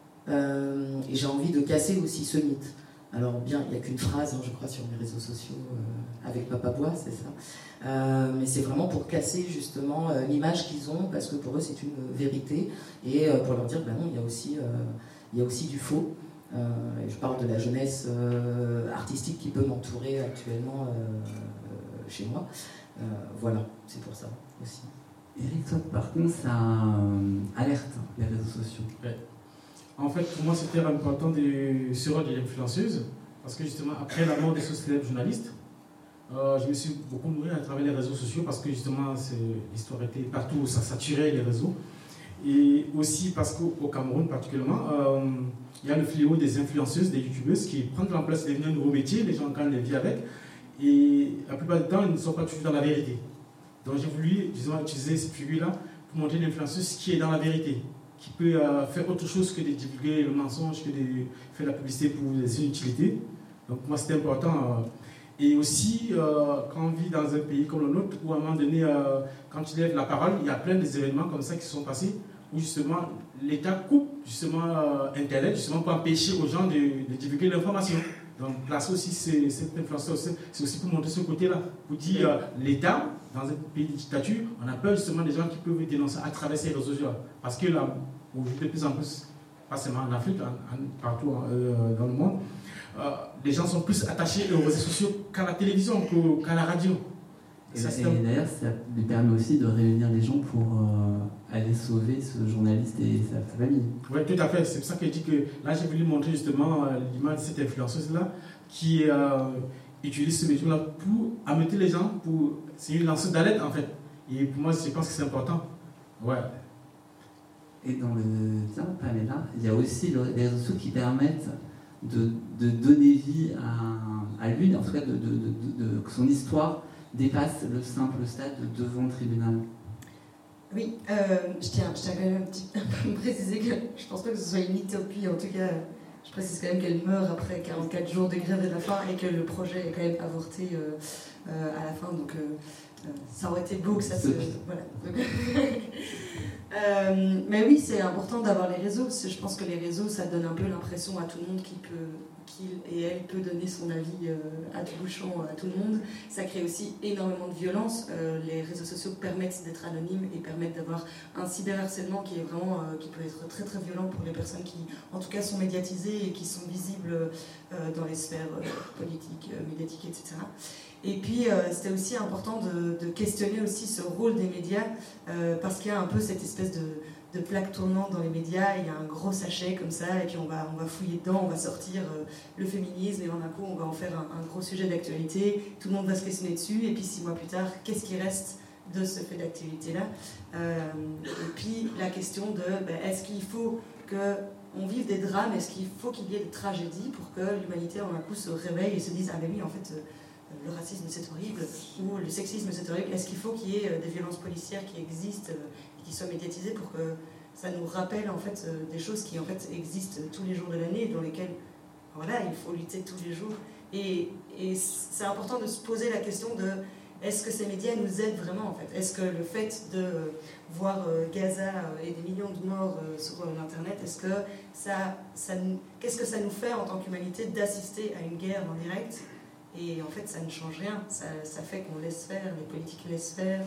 Et j'ai envie de casser aussi ce mythe. Alors bien, il n'y a qu'une phrase, je crois, sur les réseaux sociaux avec Papa Bois, c'est ça. Mais c'est vraiment pour casser justement l'image qu'ils ont, parce que pour eux c'est une vérité, et pour leur dire, non, il y a aussi du faux. Je parle de la jeunesse artistique qui peut m'entourer actuellement chez moi. Voilà, c'est pour ça aussi. Eric, toi, par contre, ça alerte les réseaux sociaux. Ouais. En fait, pour moi, c'était important de ce rôle de l'influenceuse, parce que justement, après la mort de ce célèbre journaliste, je me suis beaucoup nourri à travers les réseaux sociaux, parce que justement, l'histoire était partout, ça saturait les réseaux. Et aussi parce qu'au Cameroun particulièrement, il y a le fléau des influenceuses, des youtubeuses qui prennent en place, c'est devenu un nouveau métier, les gens gagnent leur vie avec, et la plupart du temps, ils ne sont pas toujours dans la vérité. Donc j'ai voulu, disons, utiliser cette figure-là pour montrer l'influenceuse qui est dans la vérité, qui peut faire autre chose que de divulguer le mensonge, que de faire la publicité pour des utilités. Donc moi c'était important. Et aussi, quand on vit dans un pays comme le nôtre, où à un moment donné, quand tu lèves la parole, il y a plein d'événements comme ça qui se sont passés, où justement l'État coupe justement Internet, justement pour empêcher aux gens de divulguer l'information. Donc placer aussi cette influenceur, c'est aussi pour montrer ce côté-là, pour dire l'État, dans un pays de dictature, on a peur justement des gens qui peuvent dénoncer à travers ces réseaux sociaux. Parce que là, de plus en plus, pas seulement en Afrique, partout dans le monde, les gens sont plus attachés aux réseaux sociaux qu'à la télévision, qu'à la radio. Et d'ailleurs, ça lui permet aussi de réunir les gens pour aller sauver ce journaliste et sa famille. Oui, tout à fait. C'est pour ça que je dis que là, j'ai voulu montrer justement l'image de cette influenceuse-là qui utilise ce métier-là pour amener les gens, c'est une lanceuse d'alerte en fait. Et pour moi, je pense que c'est important. Ouais. Et dans le tien, Pamela, il y a aussi les réseaux sociaux qui permettent de donner vie à à l'une, en tout cas que son histoire dépasse le simple stade devant le tribunal. Oui, je tiens quand même un peu à me préciser que je pense pas que ce soit une utopie, en tout cas, je précise quand même qu'elle meurt après 44 jours de grève de la faim et que le projet est quand même avorté à la fin, donc ça aurait été beau que ça se... Voilà. Mais oui, c'est important d'avoir les réseaux, parce que je pense que les réseaux, ça donne un peu l'impression à tout le monde qu'il et elle peut donner son avis à tout bouchon à tout le monde. Ça crée aussi énormément de violence. Les réseaux sociaux permettent d'être anonymes et permettent d'avoir un cyberharcèlement qui est vraiment qui peut être très très violent pour les personnes qui, en tout cas, sont médiatisées et qui sont visibles dans les sphères politiques, médiatiques, etc. Et puis, c'était aussi important de questionner aussi ce rôle des médias, parce qu'il y a un peu cette espèce de plaque tournante dans les médias, il y a un gros sachet comme ça, et puis on va fouiller dedans, on va sortir le féminisme, et en un coup, on va en faire un gros sujet d'actualité, tout le monde va se questionner dessus, et puis 6 mois plus tard, qu'est-ce qui reste de ce fait d'actualité-là et puis, la question de, est-ce qu'il faut qu'on vive des drames, est-ce qu'il faut qu'il y ait des tragédies pour que l'humanité, en un coup, se réveille et se dise, ah ben oui, en fait... le racisme c'est horrible, ou le sexisme c'est horrible, est-ce qu'il faut qu'il y ait des violences policières qui existent et qui soient médiatisées pour que ça nous rappelle en fait des choses qui en fait existent tous les jours de l'année, dans lesquelles voilà, il faut lutter tous les jours. Et c'est important de se poser la question de est-ce que ces médias nous aident vraiment en fait? Est-ce que le fait de voir Gaza et des millions de morts sur l'internet, est-ce que qu'est-ce que ça nous fait en tant qu'humanité d'assister à une guerre en direct? Et en fait, ça ne change rien. Ça fait qu'on laisse faire, les politiques laissent faire,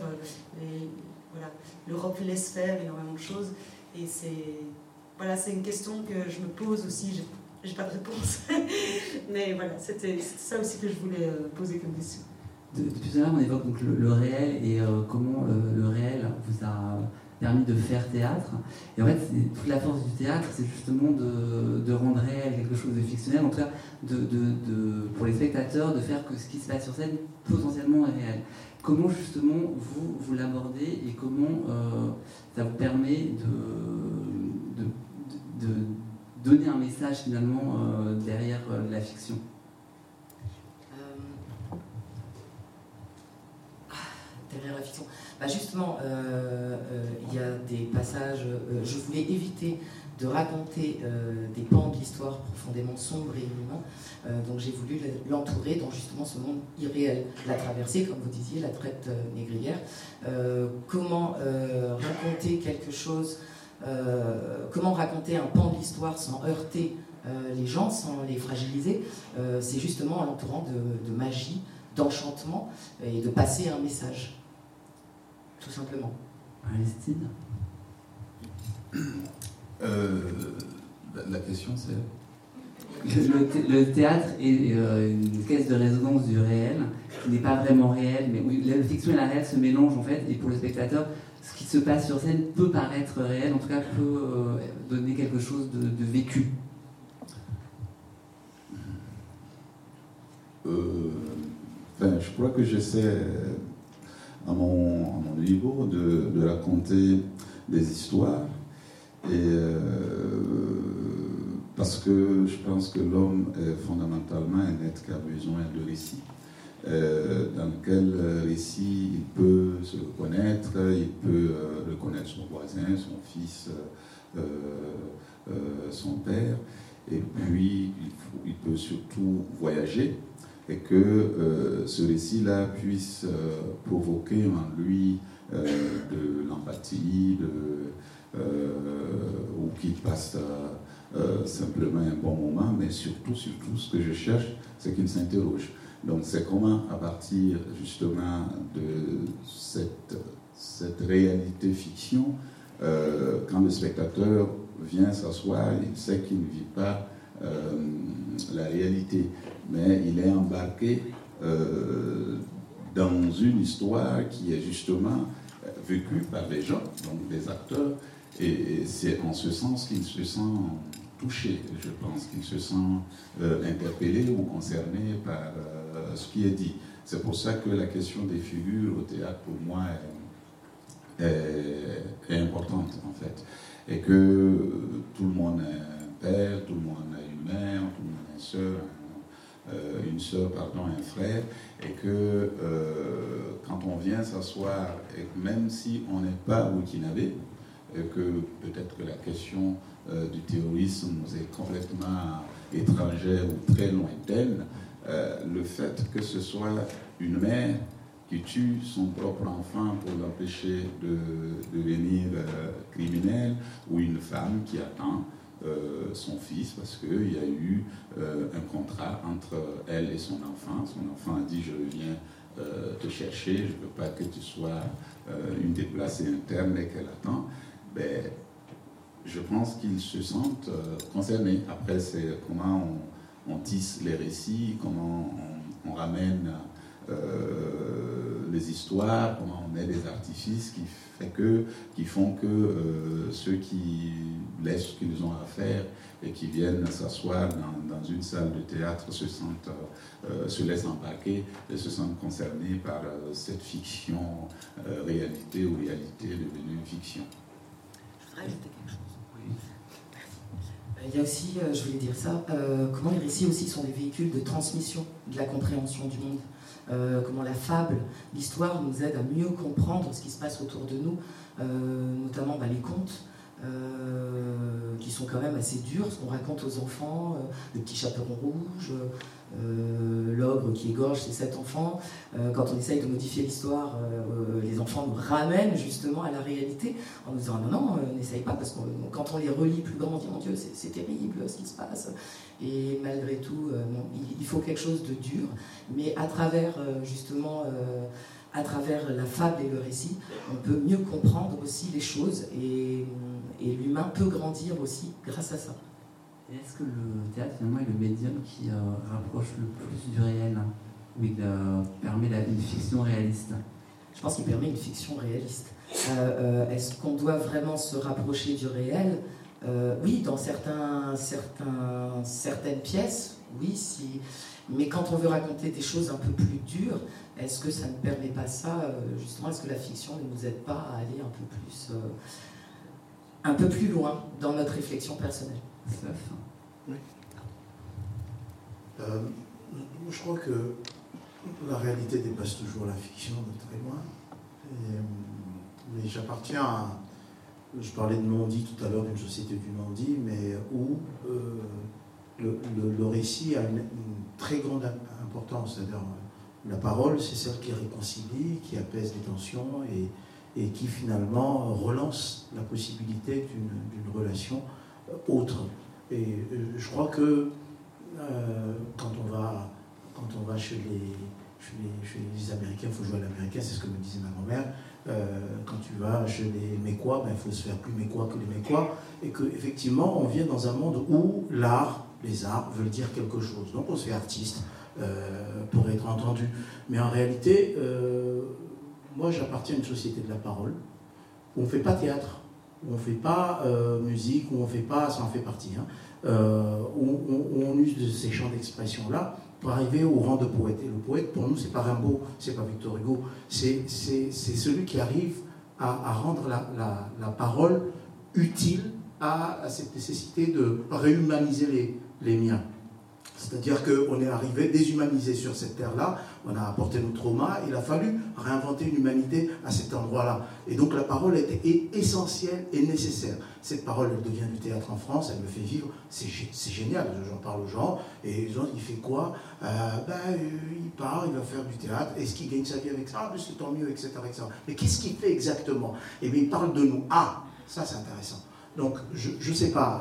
l'Europe laisse faire énormément de choses. Et c'est une question que je me pose aussi. J'ai pas de réponse. Mais voilà, c'était ça aussi que je voulais poser comme question. Depuis tout à l'heure, on évoque donc le réel et comment le réel vous a permis de faire théâtre. Et en fait, toute la force du théâtre, c'est justement de rendre réel quelque chose de fictionnel, en tout cas pour les spectateurs, de faire que ce qui se passe sur scène potentiellement est réel. Comment justement vous l'abordez et comment ça vous permet de donner un message finalement derrière la fiction? Derrière la fiction. Justement, il y a des passages, je voulais éviter de raconter des pans de l'histoire profondément sombres et humains, donc j'ai voulu l'entourer dans justement ce monde irréel, la traversée, comme vous disiez, la traite négrière. Comment raconter quelque chose, comment raconter un pan de l'histoire sans heurter les gens, sans les fragiliser, c'est justement en l'entourant de magie, d'enchantement et de passer un message. Tout simplement. Aristide ? La question c'est... Le théâtre est une caisse de résonance du réel, qui n'est pas vraiment réel, mais où la fiction et la réelle se mélangent en fait, et pour le spectateur, ce qui se passe sur scène peut paraître réel, en tout cas peut donner quelque chose de vécu. Je crois que j'essaie... à mon niveau, de raconter des histoires. Et parce que je pense que l'homme est fondamentalement un être qui a besoin de récits. Dans lequel récit il peut se reconnaître, il peut reconnaître son voisin, son fils, son père. Et puis, il peut surtout voyager. Et que ce récit-là puisse provoquer en lui de l'empathie, ou qu'il passe simplement un bon moment, mais surtout, ce que je cherche, c'est qu'il s'interroge. Donc c'est comment, à partir justement de cette réalité fiction, quand le spectateur vient s'asseoir, il sait qu'il ne vit pas la réalité, mais il est embarqué dans une histoire qui est justement vécue par des gens, donc des acteurs, et c'est en ce sens qu'il se sent touché, je pense, qu'il se sent interpellé ou concerné par ce qui est dit. C'est pour ça que la question des figures au théâtre, pour moi, est importante, en fait, et que tout le monde a un père, tout le monde a une mère, tout le monde a une sœur, une soeur, pardon, un frère, et que quand on vient s'asseoir, et même si on n'est pas burkinabé, que peut-être que la question du terrorisme nous est complètement étrangère ou très lointaine, le fait que ce soit une mère qui tue son propre enfant pour l'empêcher de devenir criminel, ou une femme qui attend son fils parce qu'il y a eu un contrat entre elle et son enfant. Son enfant a dit « je viens te chercher, je ne veux pas que tu sois une déplacée interne » et qu'elle attend. Ben, je pense qu'ils se sentent concernés. Après, c'est comment on tisse les récits, comment on ramène les histoires, comment on met des artifices qui font que ceux qui laissent ce qu'ils ont à faire et qui viennent s'asseoir dans une salle de théâtre se laissent embarquer et se sentent concernés par cette fiction, réalité ou réalité devenue fiction. Je voudrais ajouter quelque chose. Il y a aussi, je voulais dire ça, comment les récits aussi sont des véhicules de transmission de la compréhension du monde. Comment la fable, l'histoire nous aide à mieux comprendre ce qui se passe autour de nous, notamment les contes, qui sont quand même assez durs, ce qu'on raconte aux enfants, le petit chaperon rouge, l'ogre qui égorge ses 7 enfants. Quand on essaye de modifier l'histoire, les enfants nous ramènent justement à la réalité en nous disant non, n'essaye pas, parce que quand on les relit plus grand, on dit mon Dieu, c'est terrible ce qui se passe. Et malgré tout, il faut quelque chose de dur, mais à travers justement à travers la fable et le récit, on peut mieux comprendre aussi les choses, et l'humain peut grandir aussi grâce à ça. Est-ce que le théâtre finalement est le médium qui rapproche le plus du réel, ou il permet une fiction réaliste? Je pense qu'il permet une fiction réaliste. Est-ce qu'on doit vraiment se rapprocher du réel? Oui, dans certaines pièces, oui, si. Mais quand on veut raconter des choses un peu plus dures, est-ce que ça ne permet pas ça, justement? Est-ce que la fiction ne nous aide pas à aller un peu plus loin dans notre réflexion personnelle? Oui. Je crois que la réalité dépasse toujours la fiction de très loin. Mais j'appartiens à... Je parlais de non-dit tout à l'heure, d'une société du non-dit, mais où le récit a une très grande importance. C'est-à-dire, la parole, c'est celle qui réconcilie, qui apaise les tensions et qui finalement relance la possibilité d'une relation autre. Et je crois que quand on va chez les Américains, il faut jouer à l'américain, c'est ce que me disait ma grand-mère. Quand tu vas chez les Mécois, il faut se faire plus Mécois que les Mécois, et qu'effectivement, on vient dans un monde où les arts veulent dire quelque chose. Donc on se fait artiste pour être entendu. Mais en réalité, moi j'appartiens à une société de la parole, où on ne fait pas théâtre, où on ne fait pas musique, où on ne fait pas, ça en fait partie, où on use de ces champs d'expression-là pour arriver au rang de poète. Et le poète, pour nous, c'est pas Rimbaud, c'est pas Victor Hugo, c'est celui qui arrive à rendre la parole utile à cette nécessité de réhumaniser les miens. C'est-à-dire qu'on est arrivé déshumanisé sur cette terre-là, on a apporté nos traumas, il a fallu réinventer une humanité à cet endroit-là. Et donc la parole est essentielle et nécessaire. Cette parole, elle devient du théâtre en France, elle me fait vivre, c'est génial, j'en parle aux gens, et ils ont, il fait quoi? Il part, il va faire du théâtre, est-ce qu'il gagne sa vie avec ça? C'est tant mieux, etc., etc. Mais qu'est-ce qu'il fait exactement? Eh bien, il parle de nous. Ah, ça c'est intéressant. Donc, je ne sais pas,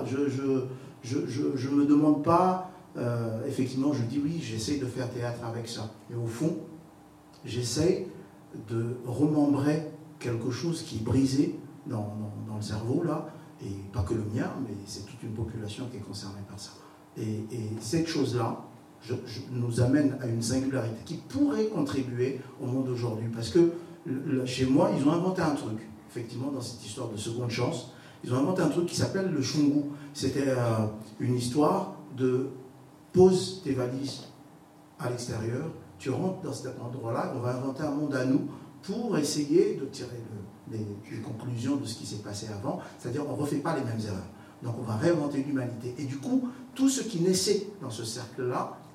je me demande pas... effectivement, je dis oui, j'essaie de faire théâtre avec ça. Mais au fond, j'essaie de remembrer quelque chose qui est brisé dans le cerveau, là, et pas que le mien, mais c'est toute une population qui est concernée par ça. Et cette chose-là nous amène à une singularité qui pourrait contribuer au monde d'aujourd'hui. Parce que chez moi, ils ont inventé un truc, effectivement, dans cette histoire de seconde chance, ils ont inventé un truc qui s'appelle le chungu. C'était une histoire de... Pose tes valises à l'extérieur, tu rentres dans cet endroit-là, on va inventer un monde à nous pour essayer de tirer les conclusions de ce qui s'est passé avant, c'est-à-dire on ne refait pas les mêmes erreurs. Donc on va réinventer l'humanité. Et du coup, tout ce qui naissait dans ce cercle-là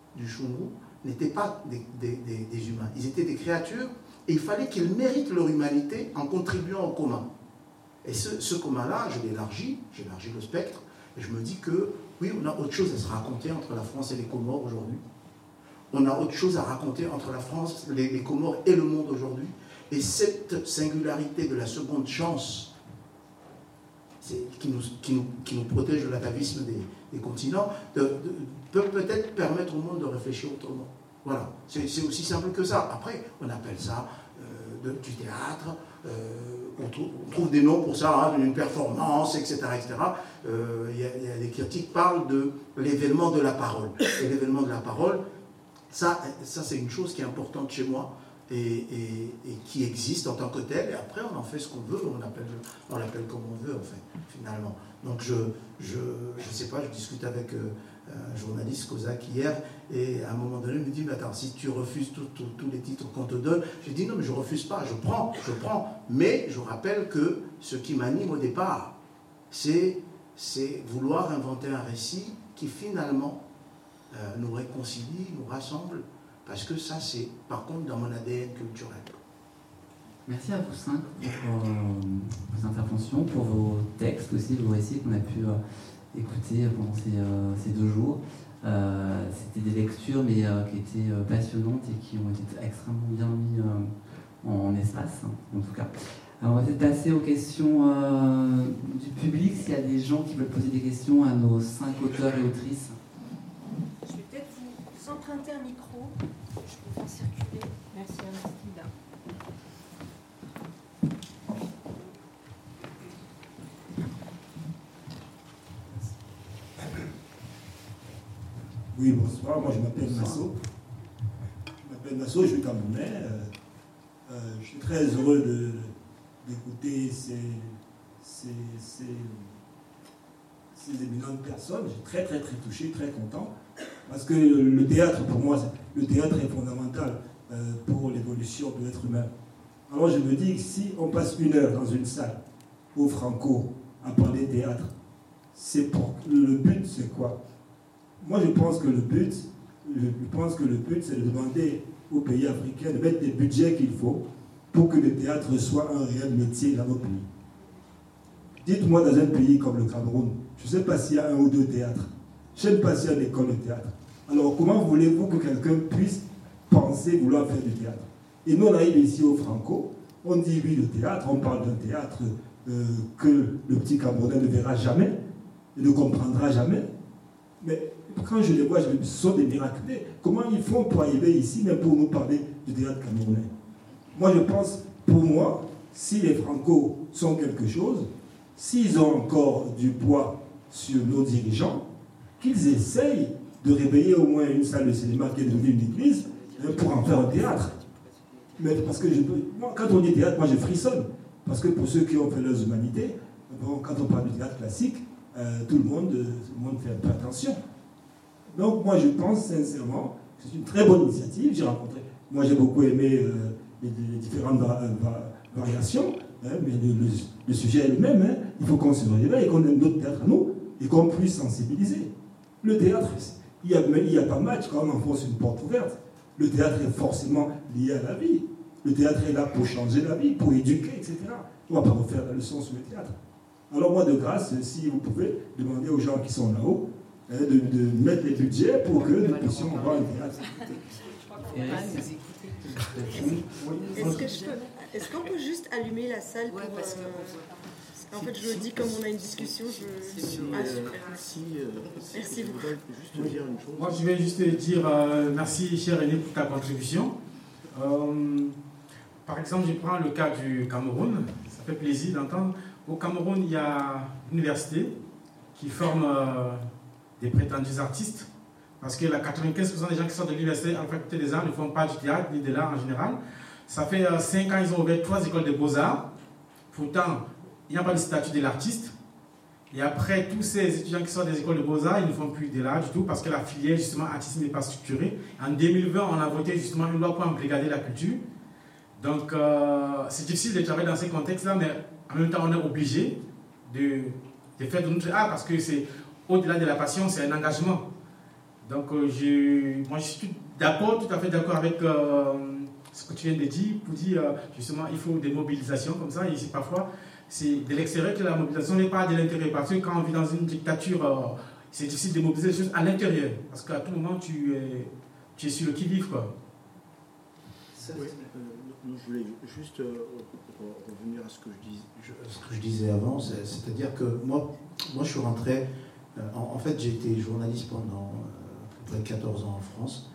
du Shungu n'étaient pas des humains. Ils étaient des créatures et il fallait qu'ils méritent leur humanité en contribuant au commun. Et ce commun-là, j'élargis le spectre et je me dis que oui, on a autre chose à se raconter entre la France et les Comores aujourd'hui. On a autre chose à raconter entre la France, les Comores et le monde aujourd'hui. Et cette singularité de la seconde chance qui nous protège de l'atavisme des continents peut peut-être permettre au monde de réfléchir autrement. Voilà, c'est aussi simple que ça. Après, on appelle ça du théâtre, on trouve des noms pour ça, d'une performance, etc. etc. Y a des critiques qui parlent de l'événement de la parole. Et l'événement de la parole, ça c'est une chose qui est importante chez moi et qui existe en tant que telle. Et après, on en fait ce qu'on veut, on l'appelle comme on veut, en fait, finalement. Donc, je sais pas, je discute avec un journaliste, Kozak, hier, et à un moment donné, il me dit, mais attends, si tu refuses tous les titres qu'on te donne, j'ai dit, non, mais je refuse pas, je prends, mais je rappelle que ce qui m'anime au départ, c'est vouloir inventer un récit qui finalement nous réconcilie, nous rassemble, parce que ça, c'est par contre dans mon ADN culturel. Merci à vous cinq pour vos interventions, pour vos textes aussi, vos récits qu'on a pu écouter pendant ces 2 jours. C'était des lectures mais qui étaient passionnantes et qui ont été extrêmement bien mis en espace, en tout cas. Alors, on va peut-être passer aux questions du public, s'il y a des gens qui veulent poser des questions à nos 5 auteurs et autrices. Je vais peut-être vous emprunter un micro. Je peux faire circuler. Merci, Ernestine. Oui, bonsoir, moi je m'appelle Masso. Je suis camerounais. Je suis très heureux d'écouter ces éminentes personnes. Je suis très très très touché, très content. Parce que le théâtre, pour moi, le théâtre est fondamental pour l'évolution de l'être humain. Alors je me dis que si on passe 1 heure dans une salle au Franco à parler théâtre, le but c'est quoi? Moi je pense que le but c'est de demander aux pays africains de mettre les budgets qu'il faut pour que le théâtre soit un réel métier dans nos pays. Dites-moi dans un pays comme le Cameroun, je ne sais pas s'il y a 1 ou 2 théâtres, je ne sais pas s'il y a une école de théâtre. Alors comment voulez-vous que quelqu'un puisse penser vouloir faire du théâtre? Et nous on arrive ici au Franco, on dit oui le théâtre, on parle d'un théâtre que le petit Camerounais ne verra jamais, et ne comprendra jamais, mais quand je les vois, ce sont des miraculés. Comment ils font pour arriver ici, même pour nous parler du théâtre camerounais? Moi, je pense, pour moi, si les Franco sont quelque chose, s'ils ont encore du poids sur nos dirigeants, qu'ils essayent de réveiller au moins une salle de cinéma qui est devenue une église pour en faire un théâtre. Mais parce que moi, quand on dit théâtre, moi je frissonne. Parce que pour ceux qui ont fait leurs humanités, quand on parle du théâtre classique, tout le monde fait un peu attention. Donc moi je pense sincèrement que c'est une très bonne initiative. Moi j'ai beaucoup aimé les différentes variations, mais le sujet est le même. Il faut qu'on se réveille et qu'on ait notre théâtre à nous et qu'on puisse sensibiliser. Le théâtre, il n'y a pas match quand on enfonce une porte ouverte. Le théâtre est forcément lié à la vie. Le théâtre est là pour changer la vie, pour éduquer, etc. On ne va pas refaire la leçon sur le théâtre. Alors moi, de grâce, si vous pouvez demander aux gens qui sont là-haut de mettre les budgets pour que nous puissions avoir un théâtre. Est-ce qu'on peut juste allumer la salle pour... parce que... En fait, je le dis comme on a une discussion. Ah, super. Merci beaucoup. Moi, je vais juste dire merci, cher René, pour ta contribution. Par exemple, je prends le cas du Cameroun. Ça fait plaisir d'entendre. Au Cameroun, il y a une université qui forme des prétendus artistes. Parce que 95% des gens qui sortent de l'université en faculté des arts ne font pas du théâtre ni de l'art en général. Ça fait 5 ans, ils ont ouvert 3 écoles de beaux-arts. Pourtant, il n'y a pas de statut de l'artiste. Et après, tous ces étudiants qui sortent des écoles de beaux-arts, ils ne font plus de l'art du tout parce que la filière, justement, artistique n'est pas structurée. En 2020, on a voté justement une loi pour embrigader la culture. Donc, c'est difficile de travailler dans ces contextes-là, mais en même temps, on est obligé de faire de notre art parce que c'est au-delà de la passion, c'est un engagement. Donc, moi, je suis tout à fait d'accord avec ce que tu viens de dire, pour dire justement il faut des mobilisations comme ça. Et ici, parfois, c'est de l'extérieur que la mobilisation n'est pas de l'intérieur. Parce que quand on vit dans une dictature, c'est difficile de mobiliser les choses à l'intérieur. Parce qu'à tout moment, tu es sur le qui-vive, quoi. Oui. Je voulais juste revenir à ce que je disais avant, c'est-à-dire que moi je suis rentré, en fait j'ai été journaliste pendant à peu près 14 ans en France.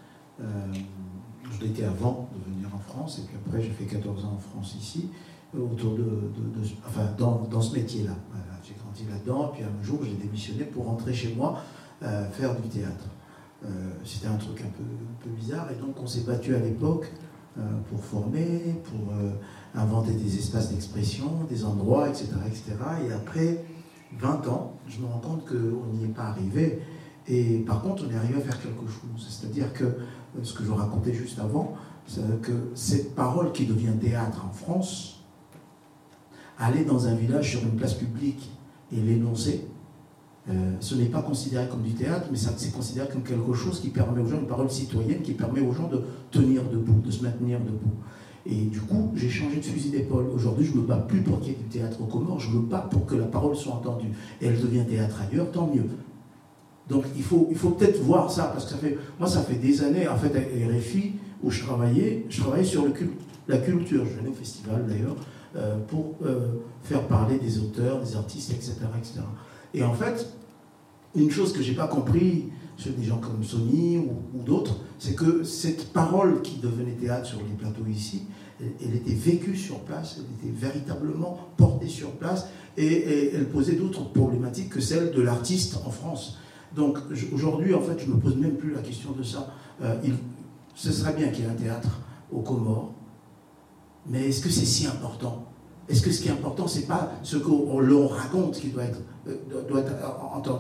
Je l'étais avant de venir en France, et puis après j'ai fait 14 ans en France ici, autour dans ce métier-là. Voilà, j'ai grandi là-dedans, et puis un jour j'ai démissionné pour rentrer chez moi, faire du théâtre. C'était un truc un peu bizarre, et donc on s'est battu à l'époque pour former, pour inventer des espaces d'expression, des endroits, etc., etc. Et après 20 ans, je me rends compte qu'on n'y est pas arrivé. Et par contre, on est arrivé à faire quelque chose. C'est-à-dire que, ce que je racontais juste avant, c'est que cette parole qui devient théâtre en France, aller dans un village sur une place publique et l'énoncer, ce n'est pas considéré comme du théâtre, mais c'est considéré comme quelque chose qui permet aux gens, une parole citoyenne, qui permet aux gens de tenir debout, de se maintenir debout. Et du coup, j'ai changé de fusil d'épaule. Aujourd'hui, je ne me bats plus pour qu'il y ait du théâtre aux Comores, je me bats pour que la parole soit entendue. Et elle devient théâtre ailleurs, tant mieux. Donc il faut peut-être voir ça, parce que ça fait des années, en fait, à RFI, où je travaillais sur la culture. Je venais au festival, d'ailleurs, pour faire parler des auteurs, des artistes, etc., etc. Et en fait, une chose que je n'ai pas compris chez des gens comme Sony ou d'autres, c'est que cette parole qui devenait théâtre sur les plateaux ici, elle était vécue sur place, elle était véritablement portée sur place, et elle posait d'autres problématiques que celles de l'artiste en France. Donc aujourd'hui, en fait, je ne me pose même plus la question de ça. Ce serait bien qu'il y ait un théâtre aux Comores, mais est-ce que c'est si important ? Est-ce que ce qui est important, ce n'est pas ce qu'on leur raconte qui doit être entendu ?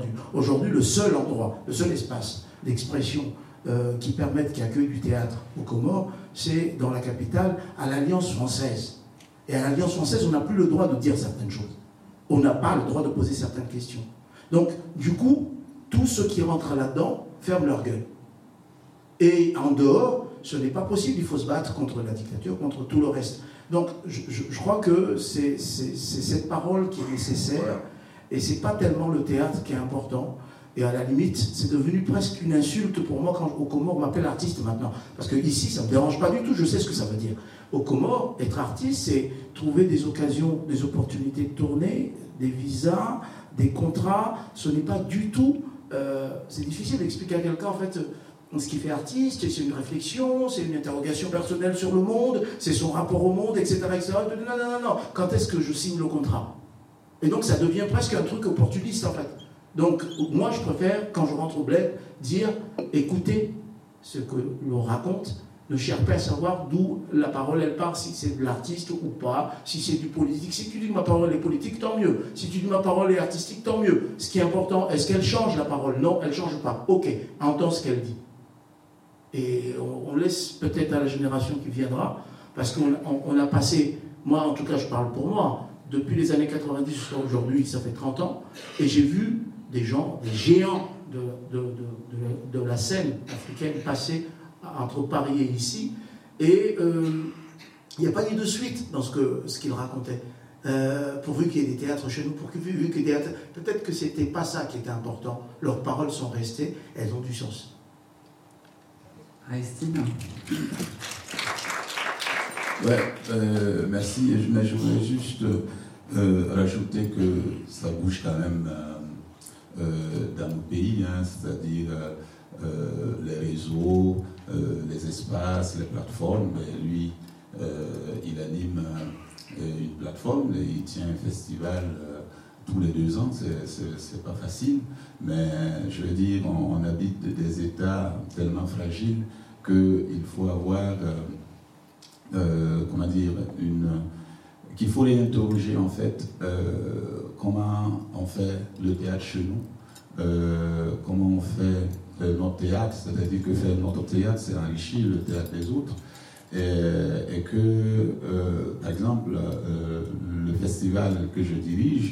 Aujourd'hui, le seul endroit, le seul espace d'expression qui accueille du théâtre aux Comores, c'est dans la capitale, à l'Alliance française. Et à l'Alliance française, on n'a plus le droit de dire certaines choses. On n'a pas le droit de poser certaines questions. Donc, du coup, tous ceux qui rentrent là-dedans ferment leur gueule. Et en dehors, ce n'est pas possible, il faut se battre contre la dictature, contre tout le reste. Donc, je crois que c'est cette parole qui est nécessaire, et c'est pas tellement le théâtre qui est important. Et à la limite, c'est devenu presque une insulte pour moi quand au Comores on m'appelle artiste maintenant. Parce que ici, ça ne me dérange pas du tout, je sais ce que ça veut dire. Au Comores, être artiste, c'est trouver des occasions, des opportunités de tourner, des visas, des contrats. Ce n'est pas du tout... c'est difficile d'expliquer à quelqu'un, en fait... Ce qui fait artiste, c'est une réflexion, c'est une interrogation personnelle sur le monde, c'est son rapport au monde, etc., etc. Non. Quand est-ce que je signe le contrat ? Et donc ça devient presque un truc opportuniste, en fait. Donc moi, je préfère, quand je rentre au bled, dire, écoutez ce que l'on raconte, ne cherche pas à savoir d'où la parole, elle part, si c'est de l'artiste ou pas, si c'est du politique. Si tu dis que ma parole est politique, tant mieux. Si tu dis que ma parole est artistique, tant mieux. Ce qui est important, est-ce qu'elle change la parole ? Non, elle ne change pas. Ok, entends ce qu'elle dit. Et on laisse peut-être à la génération qui viendra, parce qu'on a passé, moi en tout cas je parle pour moi, depuis les années 90 jusqu'à aujourd'hui, ça fait 30 ans, et j'ai vu des gens, des géants de la scène africaine passer entre Paris et ici, et il n'y a pas eu de suite dans ce qu'ils racontaient. Pourvu qu'il y ait des théâtres chez nous, pourvu qu'il y ait des théâtres, peut-être que c'était pas ça qui était important, leurs paroles sont restées, elles ont du sens. Aristide. Ouais, merci. Mais je voudrais juste rajouter que ça bouge quand même dans nos pays, hein, c'est-à-dire les réseaux, les espaces, les plateformes. Et lui, il anime une plateforme et il tient un festival tous les 2 ans. C'est pas facile, mais je veux dire, on habite des États tellement fragiles qu'il faut avoir, comment dire, qu'il faut les interroger en fait, comment on fait le théâtre chez nous, comment on fait notre théâtre, c'est-à-dire que faire notre théâtre, c'est enrichir le théâtre des autres, et que, par exemple, le festival que je dirige,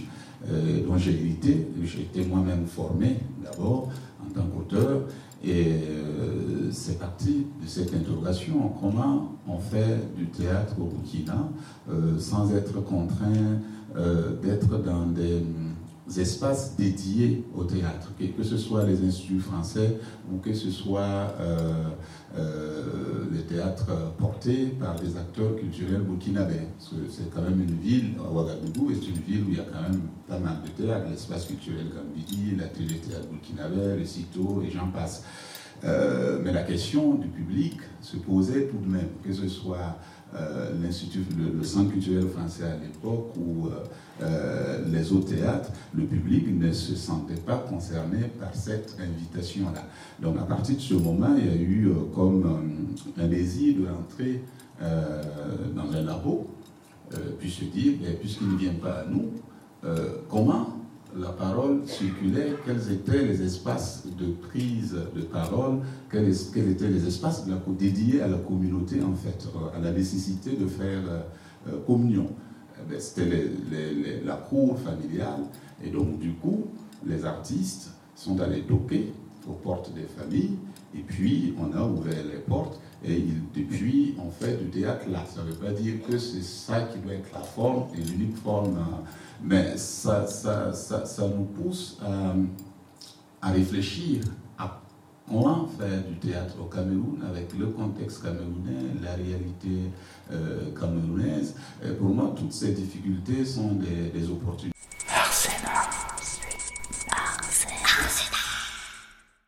dont j'ai hérité. J'ai été moi-même formé d'abord en tant qu'auteur, et c'est parti de cette interrogation: comment on fait du théâtre au Burkina sans être contraint d'être dans des espaces dédiés au théâtre, que ce soit les instituts français ou que ce soit les théâtres portés par des acteurs culturels burkinabés. Parce que c'est quand même une ville, Ouagadougou est une ville où il y a quand même pas mal de théâtres, l'espace culturel Gambidi, l'atelier théâtre burkinabé, le CITO, et j'en passe. Mais la question du public se posait tout de même, que ce soit l'Institut, le Centre culturel français à l'époque ou les autres théâtres, le public ne se sentait pas concerné par cette invitation-là. Donc à partir de ce moment, il y a eu comme un désir de rentrer dans un labo, puis se dire, puisqu'il ne vient pas à nous, comment la parole circulait, quels étaient les espaces de prise de parole, quels étaient les espaces dédiés à la communauté, en fait, à la nécessité de faire communion. C'était la cour familiale, et donc du coup, les artistes sont allés toquer aux portes des familles, et puis on a ouvert les portes, et depuis on fait du théâtre là. Ça ne veut pas dire que c'est ça qui doit être la forme et l'unique forme, mais ça nous pousse à réfléchir à comment faire du théâtre au Cameroun avec le contexte camerounais, la réalité camerounaise. Et pour moi, toutes ces difficultés sont des opportunités.